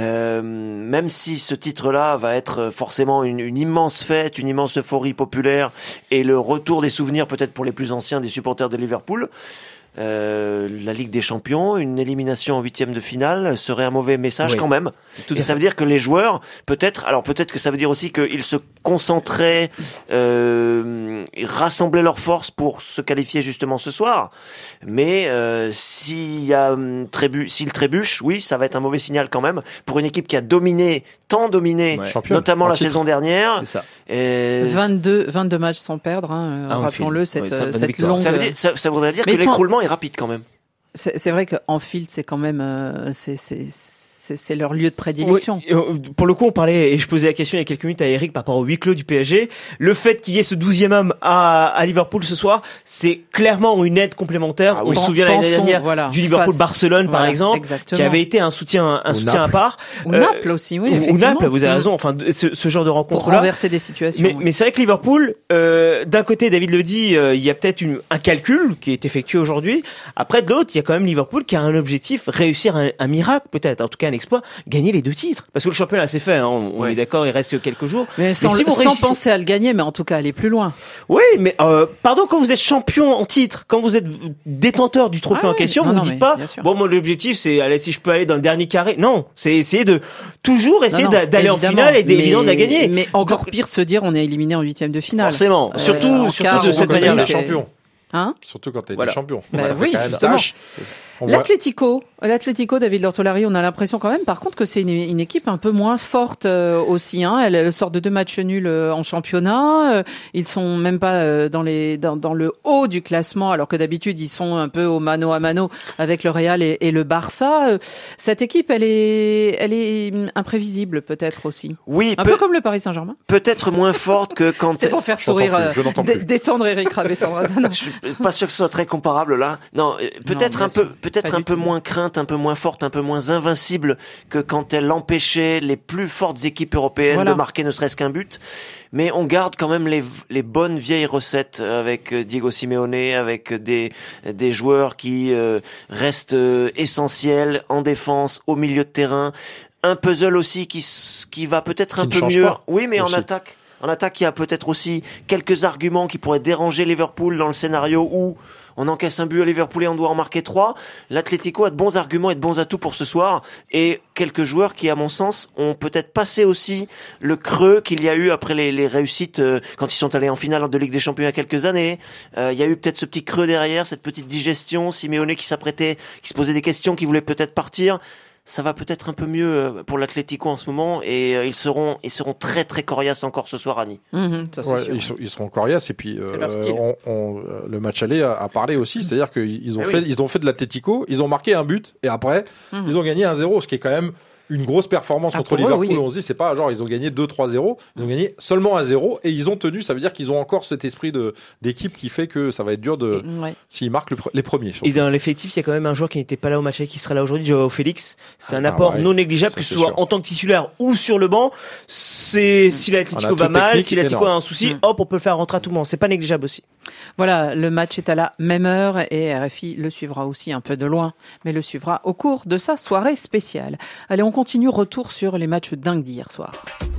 même si ce titre-là va être forcément une immense fête, une immense euphorie populaire et le retour des souvenirs peut-être pour les plus anciens des supporters de Liverpool, la Ligue des Champions, une élimination en 8e de finale serait un mauvais message quand même. Et ça veut dire que les joueurs, peut-être que ça veut dire aussi qu'ils se concentraient, rassemblaient leurs forces pour se qualifier justement ce soir. Mais s'il trébuche, oui, ça va être un mauvais signal quand même pour une équipe qui a tant dominé, notamment la saison dernière. C'est ça. 22 matchs sans perdre, rappelons-le, cette longue. Ça voudrait dire que l'écroulement est rapide quand même. C'est vrai qu'en field, c'est quand même c'est leur lieu de prédilection. Oui, pour le coup, on parlait, et je posais la question il y a quelques minutes à Eric par rapport au huis clos du PSG. Le fait qu'il y ait ce 12e homme à Liverpool ce soir, c'est clairement une aide complémentaire. On se souvient l'année dernière du Liverpool-Barcelone, par exemple, qui avait été un soutien à part. Ou Naples aussi, oui. Ou Naples, vous avez raison. Enfin, ce genre de rencontre-là. Pour renverser des situations. Mais c'est vrai que Liverpool, d'un côté, David le dit, il y a peut-être un calcul qui est effectué aujourd'hui. Après, de l'autre, il y a quand même Liverpool qui a un objectif, réussir un miracle, peut-être. En tout cas, un exploit, gagner les 2 titres. Parce que le championnat, c'est fait, on est d'accord, il reste quelques jours. Mais sans penser à le gagner, mais en tout cas, aller plus loin. Oui, mais pardon, quand vous êtes champion en titre, quand vous êtes détenteur du trophée en question, vous ne dites pas, moi, l'objectif, c'est, allez, si je peux aller dans le dernier carré. Non, c'est essayer de toujours essayer d'aller en finale et d'évidemment de la gagner. Mais encore pire, se dire, on est éliminé en 8e de finale. Forcément. Surtout de cette manière-là. Surtout quand t'es champion. Oui, justement. L'Atlético, David Lortolari, on a l'impression quand même, par contre, que c'est une équipe un peu moins forte aussi. Elle sort de 2 matchs nuls en championnat. Ils sont même pas dans le haut du classement, alors que d'habitude ils sont un peu au mano à mano avec le Real et le Barça. Cette équipe, elle est imprévisible peut-être aussi. Oui, un peu comme le Paris Saint-Germain. Peut-être moins forte que quand. C'est pour faire sourire, détendre Eric Rabessandra. Je suis pas sûr que ce soit très comparable là. Non, peut-être un peu moins crainte, un peu moins forte, un peu moins invincible que quand elle empêchait les plus fortes équipes européennes de marquer ne serait-ce qu'un but. Mais on garde quand même les bonnes vieilles recettes avec Diego Simeone, avec des joueurs qui restent essentiels en défense, au milieu de terrain. Un puzzle aussi qui va peut-être un peu mieux. Oui, mais en attaque. En attaque, il y a peut-être aussi quelques arguments qui pourraient déranger Liverpool dans le scénario où on encaisse un but à Liverpool et on doit en marquer 3. L'Atlético a de bons arguments et de bons atouts pour ce soir. Et quelques joueurs qui, à mon sens, ont peut-être passé aussi le creux qu'il y a eu après les réussites quand ils sont allés en finale de Ligue des Champions il y a quelques années. Il y a eu peut-être ce petit creux derrière, cette petite digestion. Simeone qui s'apprêtait, qui se posait des questions, qui voulait peut-être partir. Ça va peut-être un peu mieux pour l'Atlético en ce moment et ils seront très très coriaces encore ce soir, Annie. Ça, c'est sûr. Ils seront coriaces et puis le match aller a parlé aussi, c'est-à-dire qu'ils ont fait de l'Atlético, ils ont marqué un but et après ils ont gagné 1-0, ce qui est quand même une grosse performance contre Liverpool. On se dit, c'est pas genre ils ont gagné 2-3-0, ils ont gagné seulement 1-0 et ils ont tenu. Ça veut dire qu'ils ont encore cet esprit d'équipe qui fait que ça va être dur s'ils marquent les premiers. Surtout. Et dans l'effectif, il y a quand même un joueur qui n'était pas là au match qui sera là aujourd'hui, Joao Félix. C'est un apport non négligeable, que ce soit en tant que titulaire ou sur le banc. Si l'Atlético va mal, si l'Atlético a un souci, hop, on peut le faire rentrer à tout moment. C'est pas négligeable aussi. Voilà, le match est à la même heure et RFI le suivra aussi un peu de loin, mais le suivra au cours de sa soirée spéciale. Allez, on continue, retour sur les matchs dingues d'hier soir.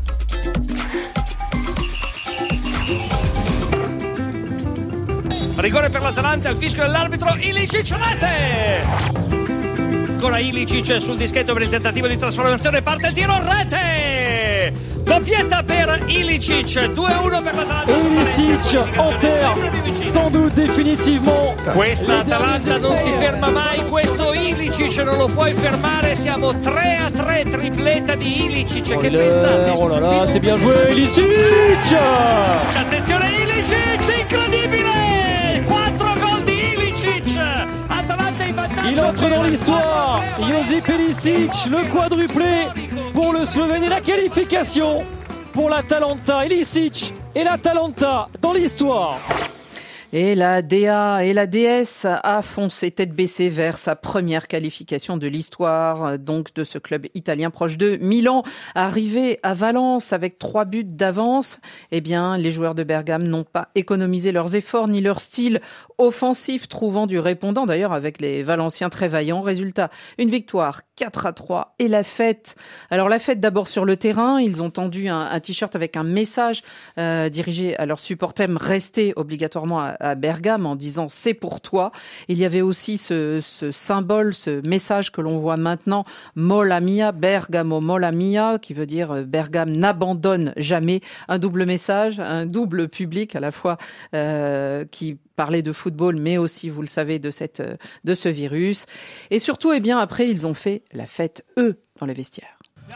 Rigore per l'Atalanta, il fischio dell'arbitro, Ilicic, rete! Ancora Ilicic sul dischetto per il tentativo di trasformazione, parte il tiro, rete! Doppietta per Ilicic, 2-1 per l'Atalanta. Ilicic enterre sans doute définitivement. Questa Atalanta non si ferma mai, questo Ilicic non lo puoi fermare, siamo 3-3, tripletta di Ilicic. Che pensate? Oh là là, c'est bien joué Ilicic! Attenzione Ilicic, incredibile! 4 gol di Ilicic! Atalanta in vantaggio. Il entre dans l'histoire. Josip Ilicic, le quadruplé pour le Slovène et la qualification pour l'Atalanta. Ilicic et l'Atalanta dans l'histoire. Et la DA et la DS a foncé tête baissée vers sa première qualification de l'histoire, donc de ce club italien proche de Milan. Arrivé à Valence avec 3 buts d'avance, eh bien, les joueurs de Bergame n'ont pas économisé leurs efforts ni leur style offensif, trouvant du répondant d'ailleurs avec les Valenciens très vaillants. Résultat, une victoire 4-3 et la fête. Alors la fête d'abord sur le terrain, ils ont tendu un t-shirt avec un message dirigé à leurs supporters, rester obligatoirement à Bergame en disant c'est pour toi. Il y avait aussi ce symbole, ce message que l'on voit maintenant, Molla Mia, Bergamo Molla Mia, qui veut dire Bergame n'abandonne jamais. Un double message, un double public à la fois qui parlait de football, mais aussi, vous le savez, de ce virus. Et surtout, eh bien, après, ils ont fait la fête, eux, dans les vestiaires.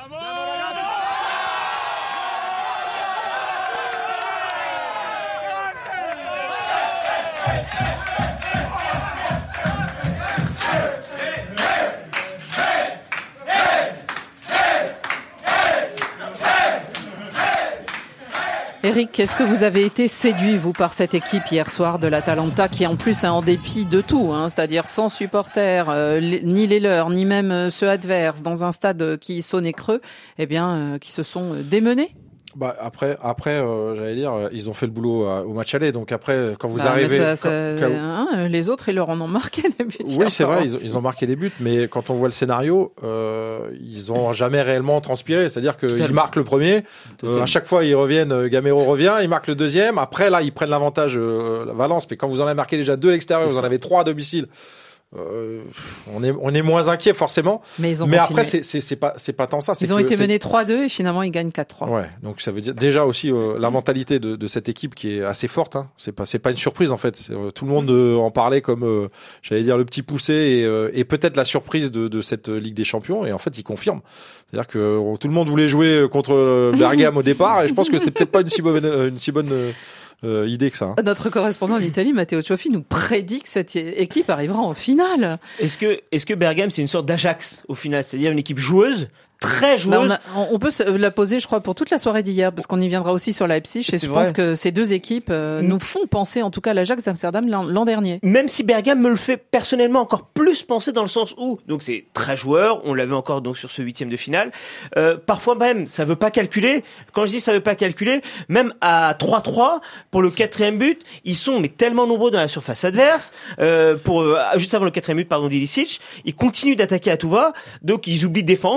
Eric, est-ce que vous avez été séduit, vous, par cette équipe hier soir de l'Atalanta, qui en plus est en dépit de tout, c'est-à-dire sans supporters, ni les leurs, ni même ceux adverses, dans un stade qui sonnait creux, eh bien, qui se sont démenés? Après, j'allais dire, ils ont fait le boulot au match aller. Donc après, quand vous arrivez, les autres, ils leur en ont marqué des buts. Oui, c'est vrai, ils ont marqué des buts, mais quand on voit le scénario, ils ont jamais réellement transpiré. C'est-à-dire qu'ils marquent le premier, à chaque fois ils reviennent, Gamero revient, ils marquent le deuxième. Après là, ils prennent l'avantage Valence. Mais quand vous en avez marqué déjà 2 à l'extérieur, vous en avez 3 à domicile. On est moins inquiet forcément, mais après c'est pas tant ça. Ils ont été menés 3-2 et finalement ils gagnent 4-3. Ouais, donc ça veut dire déjà aussi la mentalité de cette équipe qui est assez forte. C'est pas une surprise en fait. Tout le monde en parlait comme j'allais dire le petit poussé et peut-être la surprise de cette Ligue des Champions. Et en fait ils confirment. C'est-à-dire que tout le monde voulait jouer contre Bergame au départ et je pense que c'est peut-être pas une si bonne idée que ça. Notre correspondant en Italie, Matteo Cioffi, nous prédit que cette équipe arrivera en finale. Est-ce que Bergame, c'est une sorte d'Ajax au final, c'est-à-dire une équipe joueuse, très joueuse? On peut la poser, je crois, pour toute la soirée d'hier, parce qu'on y viendra aussi sur Leipzig. Et je pense que ces deux équipes nous font penser, en tout cas, à l'Ajax d'Amsterdam l'an dernier. Même si Bergame me le fait personnellement encore plus penser dans le sens où, donc c'est très joueur, on l'avait encore donc sur ce 8e de finale. Parfois même, ça veut pas calculer. Quand je dis ça veut pas calculer, même à 3-3 pour le 4e but, ils sont mais tellement nombreux dans la surface adverse. Juste avant le 4e but, d'Ilicic, ils continuent d'attaquer à tout va, donc ils oublient de défendre.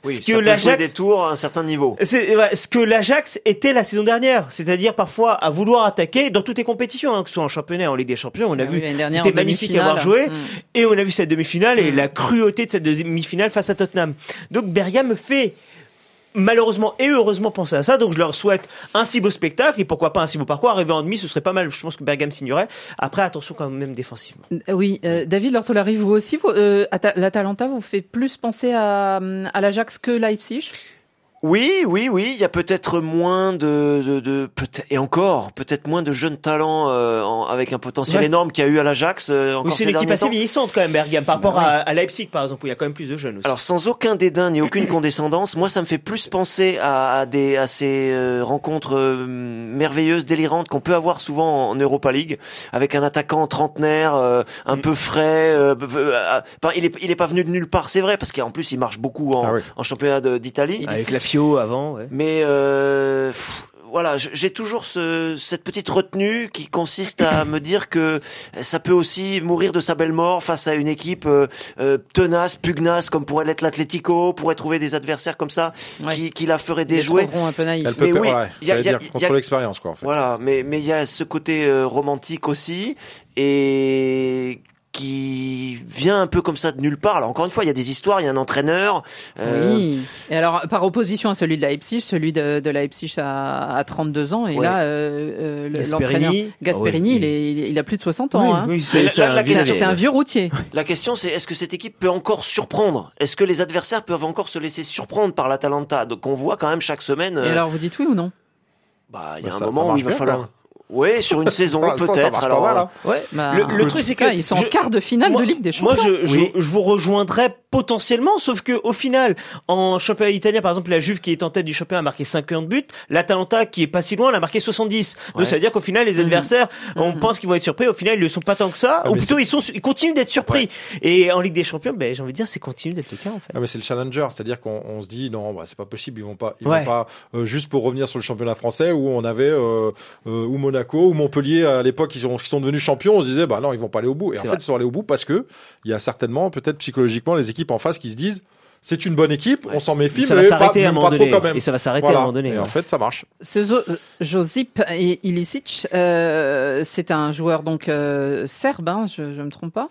ce que l'Ajax des tours à un certain niveau. Ce que l'Ajax était la saison dernière, c'est-à-dire parfois à vouloir attaquer dans toutes les compétitions, que ce soit en championnat, en Ligue des Champions, on a vu, c'était magnifique à avoir joué, et on a vu cette demi-finale et la cruauté de cette demi-finale face à Tottenham. Donc Bergame me fait malheureusement et heureusement penser à ça, donc je leur souhaite un si beau spectacle et pourquoi pas un si beau parcours. Arriver en demi, ce serait pas mal. Je pense que Bergame signerait. Après, attention quand même défensivement. Oui, David Lortolari, vous aussi, l'Atalanta vous fait plus penser à l'Ajax que Leipzig? Oui, il y a peut-être moins peut-être moins de jeunes talents avec un potentiel énorme qu'il y a eu à l'Ajax. Oui, c'est une équipe assez vieillissante quand même, Bergame, par rapport à Leipzig par exemple, où il y a quand même plus de jeunes aussi. Alors sans aucun dédain ni aucune condescendance, moi ça me fait plus penser à ces rencontres merveilleuses, délirantes qu'on peut avoir souvent en Europa League, avec un attaquant trentenaire, un peu frais. Il est pas venu de nulle part, c'est vrai, parce qu'en plus il marche beaucoup en championnat d'Italie. Avec la Fio avant, mais voilà, j'ai toujours cette petite retenue qui consiste à me dire que ça peut aussi mourir de sa belle mort face à une équipe tenace, pugnace, comme pourrait l'être l'Atlético, pourrait trouver des adversaires comme ça qui la feraient déjouer. Un peu naïf. Elle peut contre l'expérience, quoi, en fait. Voilà, mais il y a ce côté romantique aussi, et qui vient un peu comme ça de nulle part. Alors encore une fois, il y a des histoires, il y a un entraîneur. Oui. Et alors par opposition à celui de Leipzig, celui de Leipzig a 32 ans, et là l'entraîneur Gasperini, il a plus de 60 ans. Oui, c'est un vieux routier. La question, c'est est-ce que cette équipe peut encore surprendre? Est-ce que les adversaires peuvent encore se laisser surprendre par l'Atalanta, donc on voit quand même chaque semaine. Et alors vous dites oui ou non? Il y a un moment où il va falloir. Oui, sur une saison, peut-être. Alors, pas mal, hein. Le truc, c'est que ils sont en quart de finale de Ligue des Champions. Moi, je vous rejoindrais potentiellement, sauf que au final, en championnat italien, par exemple, la Juve qui est en tête du championnat a marqué 50 buts, l'Atalanta qui est pas si loin, elle a marqué 70. Donc ça veut dire qu'au final, les adversaires, on pense qu'ils vont être surpris, au final, ils le sont pas tant que ça, ou plutôt ils continuent d'être surpris. Et en Ligue des Champions, j'ai envie de dire, c'est continue d'être le cas, en fait. Ah, mais c'est le challenger, c'est-à-dire qu'on se dit non, c'est pas possible, ils vont pas juste pour revenir sur le championnat français où on avait ou Monaco ou Montpellier à l'époque qui sont devenus champions, on se disait non, ils vont pas aller au bout. Et en fait, ils sont allés au bout parce que il y a certainement peut-être psychologiquement les équipes en face qui se disent c'est une bonne équipe, on s'en méfie, ça mais va s'arrêter à un moment donné. Quand même. Et ça va s'arrêter à un moment donné. Et en fait, ça marche. Ce Josip Ilicic, c'est un joueur donc serbe, je me trompe pas.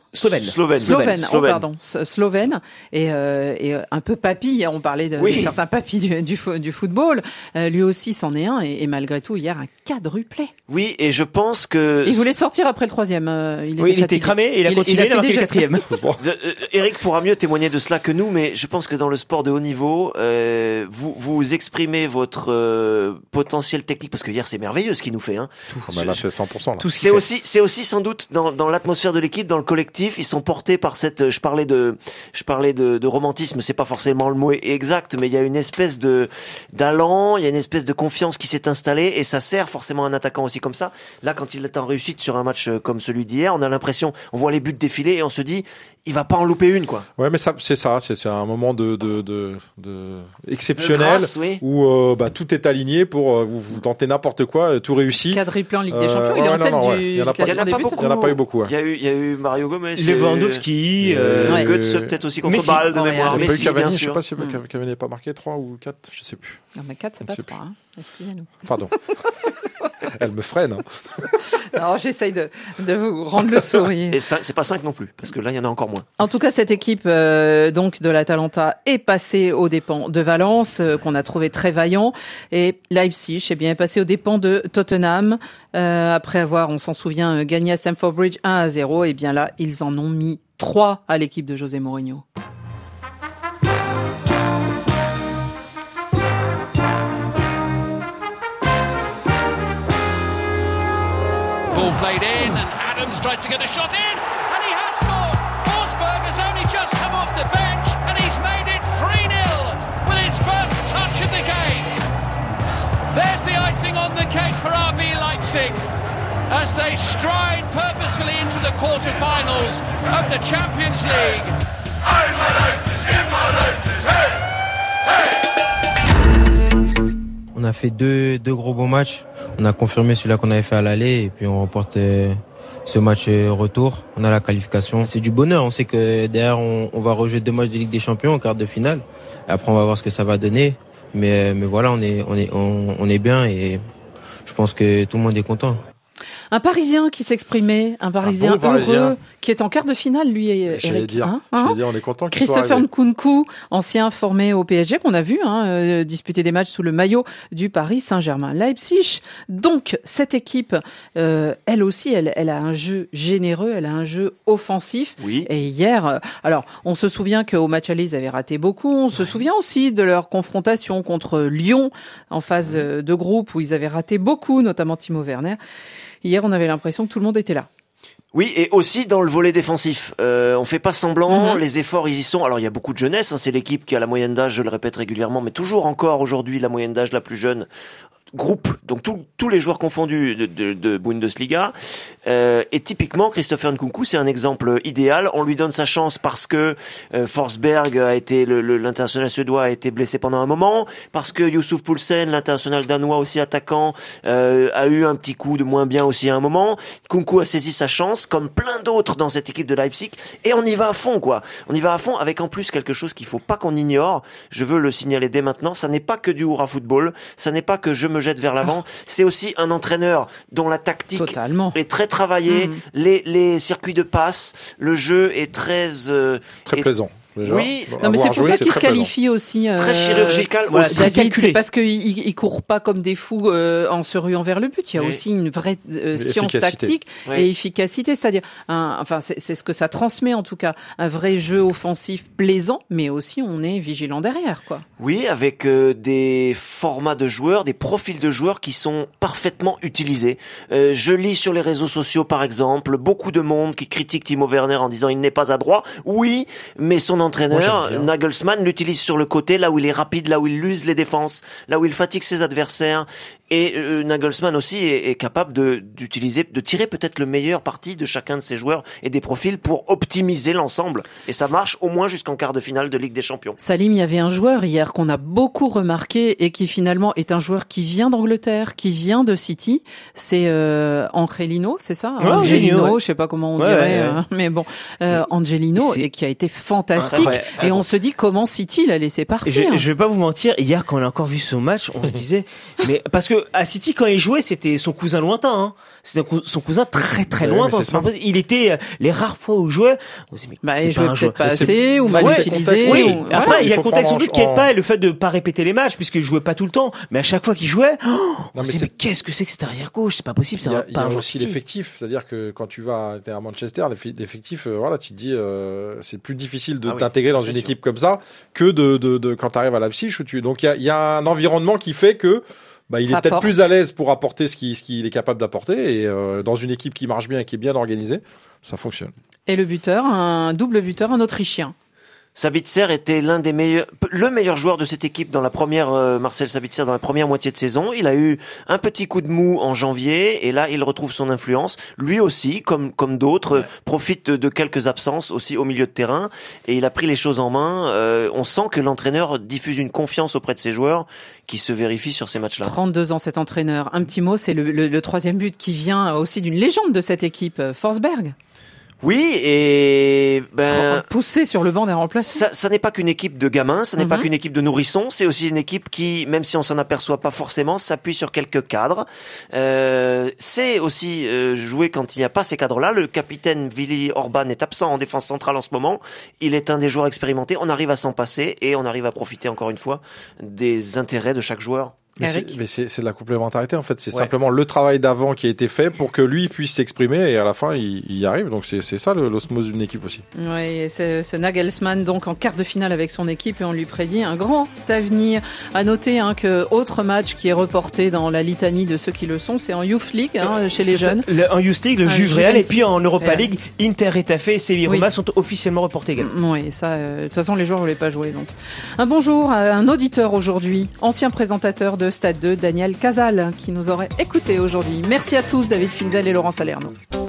Slovène et un peu papy. On parlait de certains papys du football. Lui aussi c'en est un, et malgré tout hier un quadruplé. Oui, et je pense que il voulait sortir après le troisième. Il était cramé et il a continué, il a marqué le quatrième. Eric pourra mieux témoigner de cela que nous, mais je pense que dans le sport de haut niveau, vous exprimez votre potentiel technique, parce que hier c'est merveilleux ce qu'il nous fait. Hein. Là c'est 100%. Là. C'est aussi sans doute dans l'atmosphère de l'équipe, dans le collectif, ils sont portés par cette. Je parlais de romantisme, c'est pas forcément le mot exact, mais il y a une espèce d'allant, il y a une espèce de confiance qui s'est installée, et ça sert forcément un attaquant aussi comme ça. Là, quand il est en réussite sur un match comme celui d'hier, on a l'impression, on voit les buts défiler et on se dit, il va pas en louper une, quoi. Ouais, mais c'est un moment de exceptionnel où tout est aligné pour vous tenter n'importe quoi, tout réussi. Quadruplé en Ligue des Champions, il est en tête du classement des buts. Il n'y en a pas eu beaucoup. Il y a eu Mario Gomez, Lewandowski, Götze peut-être aussi contre balle de mémoire. Messi, bien sûr. Je sais pas si Cavani n'a pas marqué 3 ou 4, je sais plus. Non, mais 4, c'est pas 3, hein. Excusez-nous. Pardon. Elle me freine. Hein. Alors j'essaye de vous rendre le sourire. Et c'est pas 5 non plus, parce que là il y en a encore moins. En tout cas, cette équipe donc de l'Atalanta est passée aux dépens de Valence, qu'on a trouvé très vaillant, et Leipzig est passé aux dépens de Tottenham, après avoir, on s'en souvient, gagné à Stamford Bridge 1-0. Et bien là, ils en ont mis 3 à l'équipe de José Mourinho. Ball played in, and Adams tries to get a shot in, and he has scored. Forsberg has only just come off the bench, and he's made it 3-0 with his first touch of the game. There's the icing on the cake for RB Leipzig as they stride purposefully into the quarter-finals of the Champions League. On a fait deux gros beaux matchs. On a confirmé celui-là qu'on avait fait à l'aller, et puis on remporte ce match retour. On a la qualification. C'est du bonheur. On sait que derrière, on va rejouer 2 matchs de Ligue des Champions en quart de finale. Et après, on va voir ce que ça va donner. Mais voilà, on est bien et je pense que tout le monde est content. Un Parisien qui s'exprimait, un Parisien heureux, qui est en quart de finale, lui, Eric. J'allais dire, on est content qu'il soit Christopher arrivé. Nkunku, ancien formé au PSG, qu'on a vu disputer des matchs sous le maillot du Paris Saint-Germain. Leipzig, donc, cette équipe, elle aussi, elle a un jeu généreux, elle a un jeu offensif. Oui. Et hier, alors, on se souvient qu'au match aller, ils avaient raté beaucoup. On se souvient aussi de leur confrontation contre Lyon en phase de groupe où ils avaient raté beaucoup, notamment Timo Werner. Hier, on avait l'impression que tout le monde était là. Oui, et aussi dans le volet défensif. On fait pas semblant, les efforts, ils y sont. Alors, il y a beaucoup de jeunesse, c'est l'équipe qui a la moyenne d'âge, je le répète régulièrement, mais toujours encore aujourd'hui, la moyenne d'âge la plus jeune groupe, donc tous les joueurs confondus de Bundesliga. Et typiquement, Christopher Nkunku, c'est un exemple idéal. On lui donne sa chance parce que Forsberg a été l'international suédois a été blessé pendant un moment, parce que Youssouf Poulsen, l'international danois aussi attaquant, a eu un petit coup de moins bien aussi à un moment. Nkunku a saisi sa chance, comme plein d'autres dans cette équipe de Leipzig, et on y va à fond, quoi. On y va à fond avec en plus quelque chose qu'il faut pas qu'on ignore. Je veux le signaler dès maintenant. Ça n'est pas que du hurrah football. Ça n'est pas que je me jette vers l'avant. C'est aussi un entraîneur dont la tactique est très travaillée, les circuits de passe, le jeu est très plaisant. Déjà. Oui, non, mais c'est pour ça qu'il se qualifie aussi. Très chirurgical aussi. David, c'est parce qu'il court pas comme des fous en se ruant vers le but. Il y a aussi une vraie science tactique et efficacité, c'est-à-dire, c'est ce que ça transmet en tout cas, un vrai jeu offensif plaisant, mais aussi on est vigilant derrière, quoi. Oui, avec des formats de joueurs, des profils de joueurs qui sont parfaitement utilisés. Je lis sur les réseaux sociaux, par exemple, beaucoup de monde qui critique Timo Werner en disant il n'est pas adroit. Oui, mais son entraîneur, Nagelsmann, l'utilise sur le côté, là où il est rapide, là où il use les défenses, là où il fatigue ses adversaires. Et Nagelsmann aussi est capable de tirer peut-être le meilleur parti de chacun de ses joueurs et des profils pour optimiser l'ensemble. Et ça marche au moins jusqu'en quart de finale de Ligue des Champions. Salim, il y avait un joueur hier qu'on a beaucoup remarqué et qui finalement est un joueur qui vient d'Angleterre, qui vient de City. C'est Angelino, c'est ça? Angelino, je sais pas comment on dirait, mais bon, Angelino, et qui a été fantastique. Et on se dit comment City l'a laissé partir. Je vais pas vous mentir, hier quand on a encore vu ce match, on se disait, mais parce que à City quand il jouait, c'était son cousin lointain, hein. C'était son cousin très lointain. Il était les rares fois où il jouait, on se dit, mais il jouait peut-être pas assez ou mal utilisé. Oui. Après, il y a le contexte sans doute qui aide pas, et le fait de pas répéter les matchs puisqu'il jouait pas tout le temps, mais à chaque fois qu'il jouait, on se dit, mais qu'est-ce que c'est que cet arrière gauche? C'est pas possible, c'est il y a aussi l'effectif, c'est-à-dire que quand tu vas à Manchester, l'effectif, voilà, tu te dis, c'est plus difficile de t'intégrer dans une équipe comme ça que de quand tu arrives à Leipzig où donc il y a un environnement qui fait que il est peut-être plus à l'aise pour apporter ce qu'il est capable d'apporter et dans une équipe qui marche bien et qui est bien organisée, ça fonctionne. Et le buteur, un double buteur, un Autrichien. Sabitzer était le meilleur joueur de cette équipe dans la première, Marcel Sabitzer dans la première moitié de saison. Il a eu un petit coup de mou en janvier et là il retrouve son influence. Lui aussi, comme d'autres, profite de quelques absences aussi au milieu de terrain et il a pris les choses en main. On sent que l'entraîneur diffuse une confiance auprès de ses joueurs qui se vérifie sur ces matchs-là. 32 ans cet entraîneur. Un petit mot, c'est le troisième but qui vient aussi d'une légende de cette équipe, Forsberg. Oui, et poussé sur le banc des remplaçants. Ça n'est pas qu'une équipe de gamins, ça n'est pas qu'une équipe de nourrissons, c'est aussi une équipe qui, même si on s'en aperçoit pas forcément, s'appuie sur quelques cadres. C'est aussi jouer quand il n'y a pas ces cadres-là. Le capitaine Willi Orban est absent en défense centrale en ce moment. Il est un des joueurs expérimentés. On arrive à s'en passer et on arrive à profiter encore une fois des intérêts de chaque joueur. Mais c'est de la complémentarité en fait, c'est simplement le travail d'avant qui a été fait pour que lui puisse s'exprimer et à la fin il y arrive, donc c'est ça l'osmose d'une équipe aussi. Oui, c'est Nagelsmann donc en quart de finale avec son équipe et on lui prédit un grand avenir. À noter que autre match qui est reporté dans la litanie de ceux qui le sont, c'est en Youth League chez les jeunes. En Youth League, le Juve Real et puis en Europa League, Inter Retafe et Séville Roma sont officiellement reportés également. Oui, ça de toute façon les joueurs voulaient pas jouer donc. Un bonjour à un auditeur aujourd'hui, ancien présentateur de Stade 2, Daniel Casal, qui nous aurait écouté aujourd'hui. Merci à tous, David Finzel et Laurent Salerno.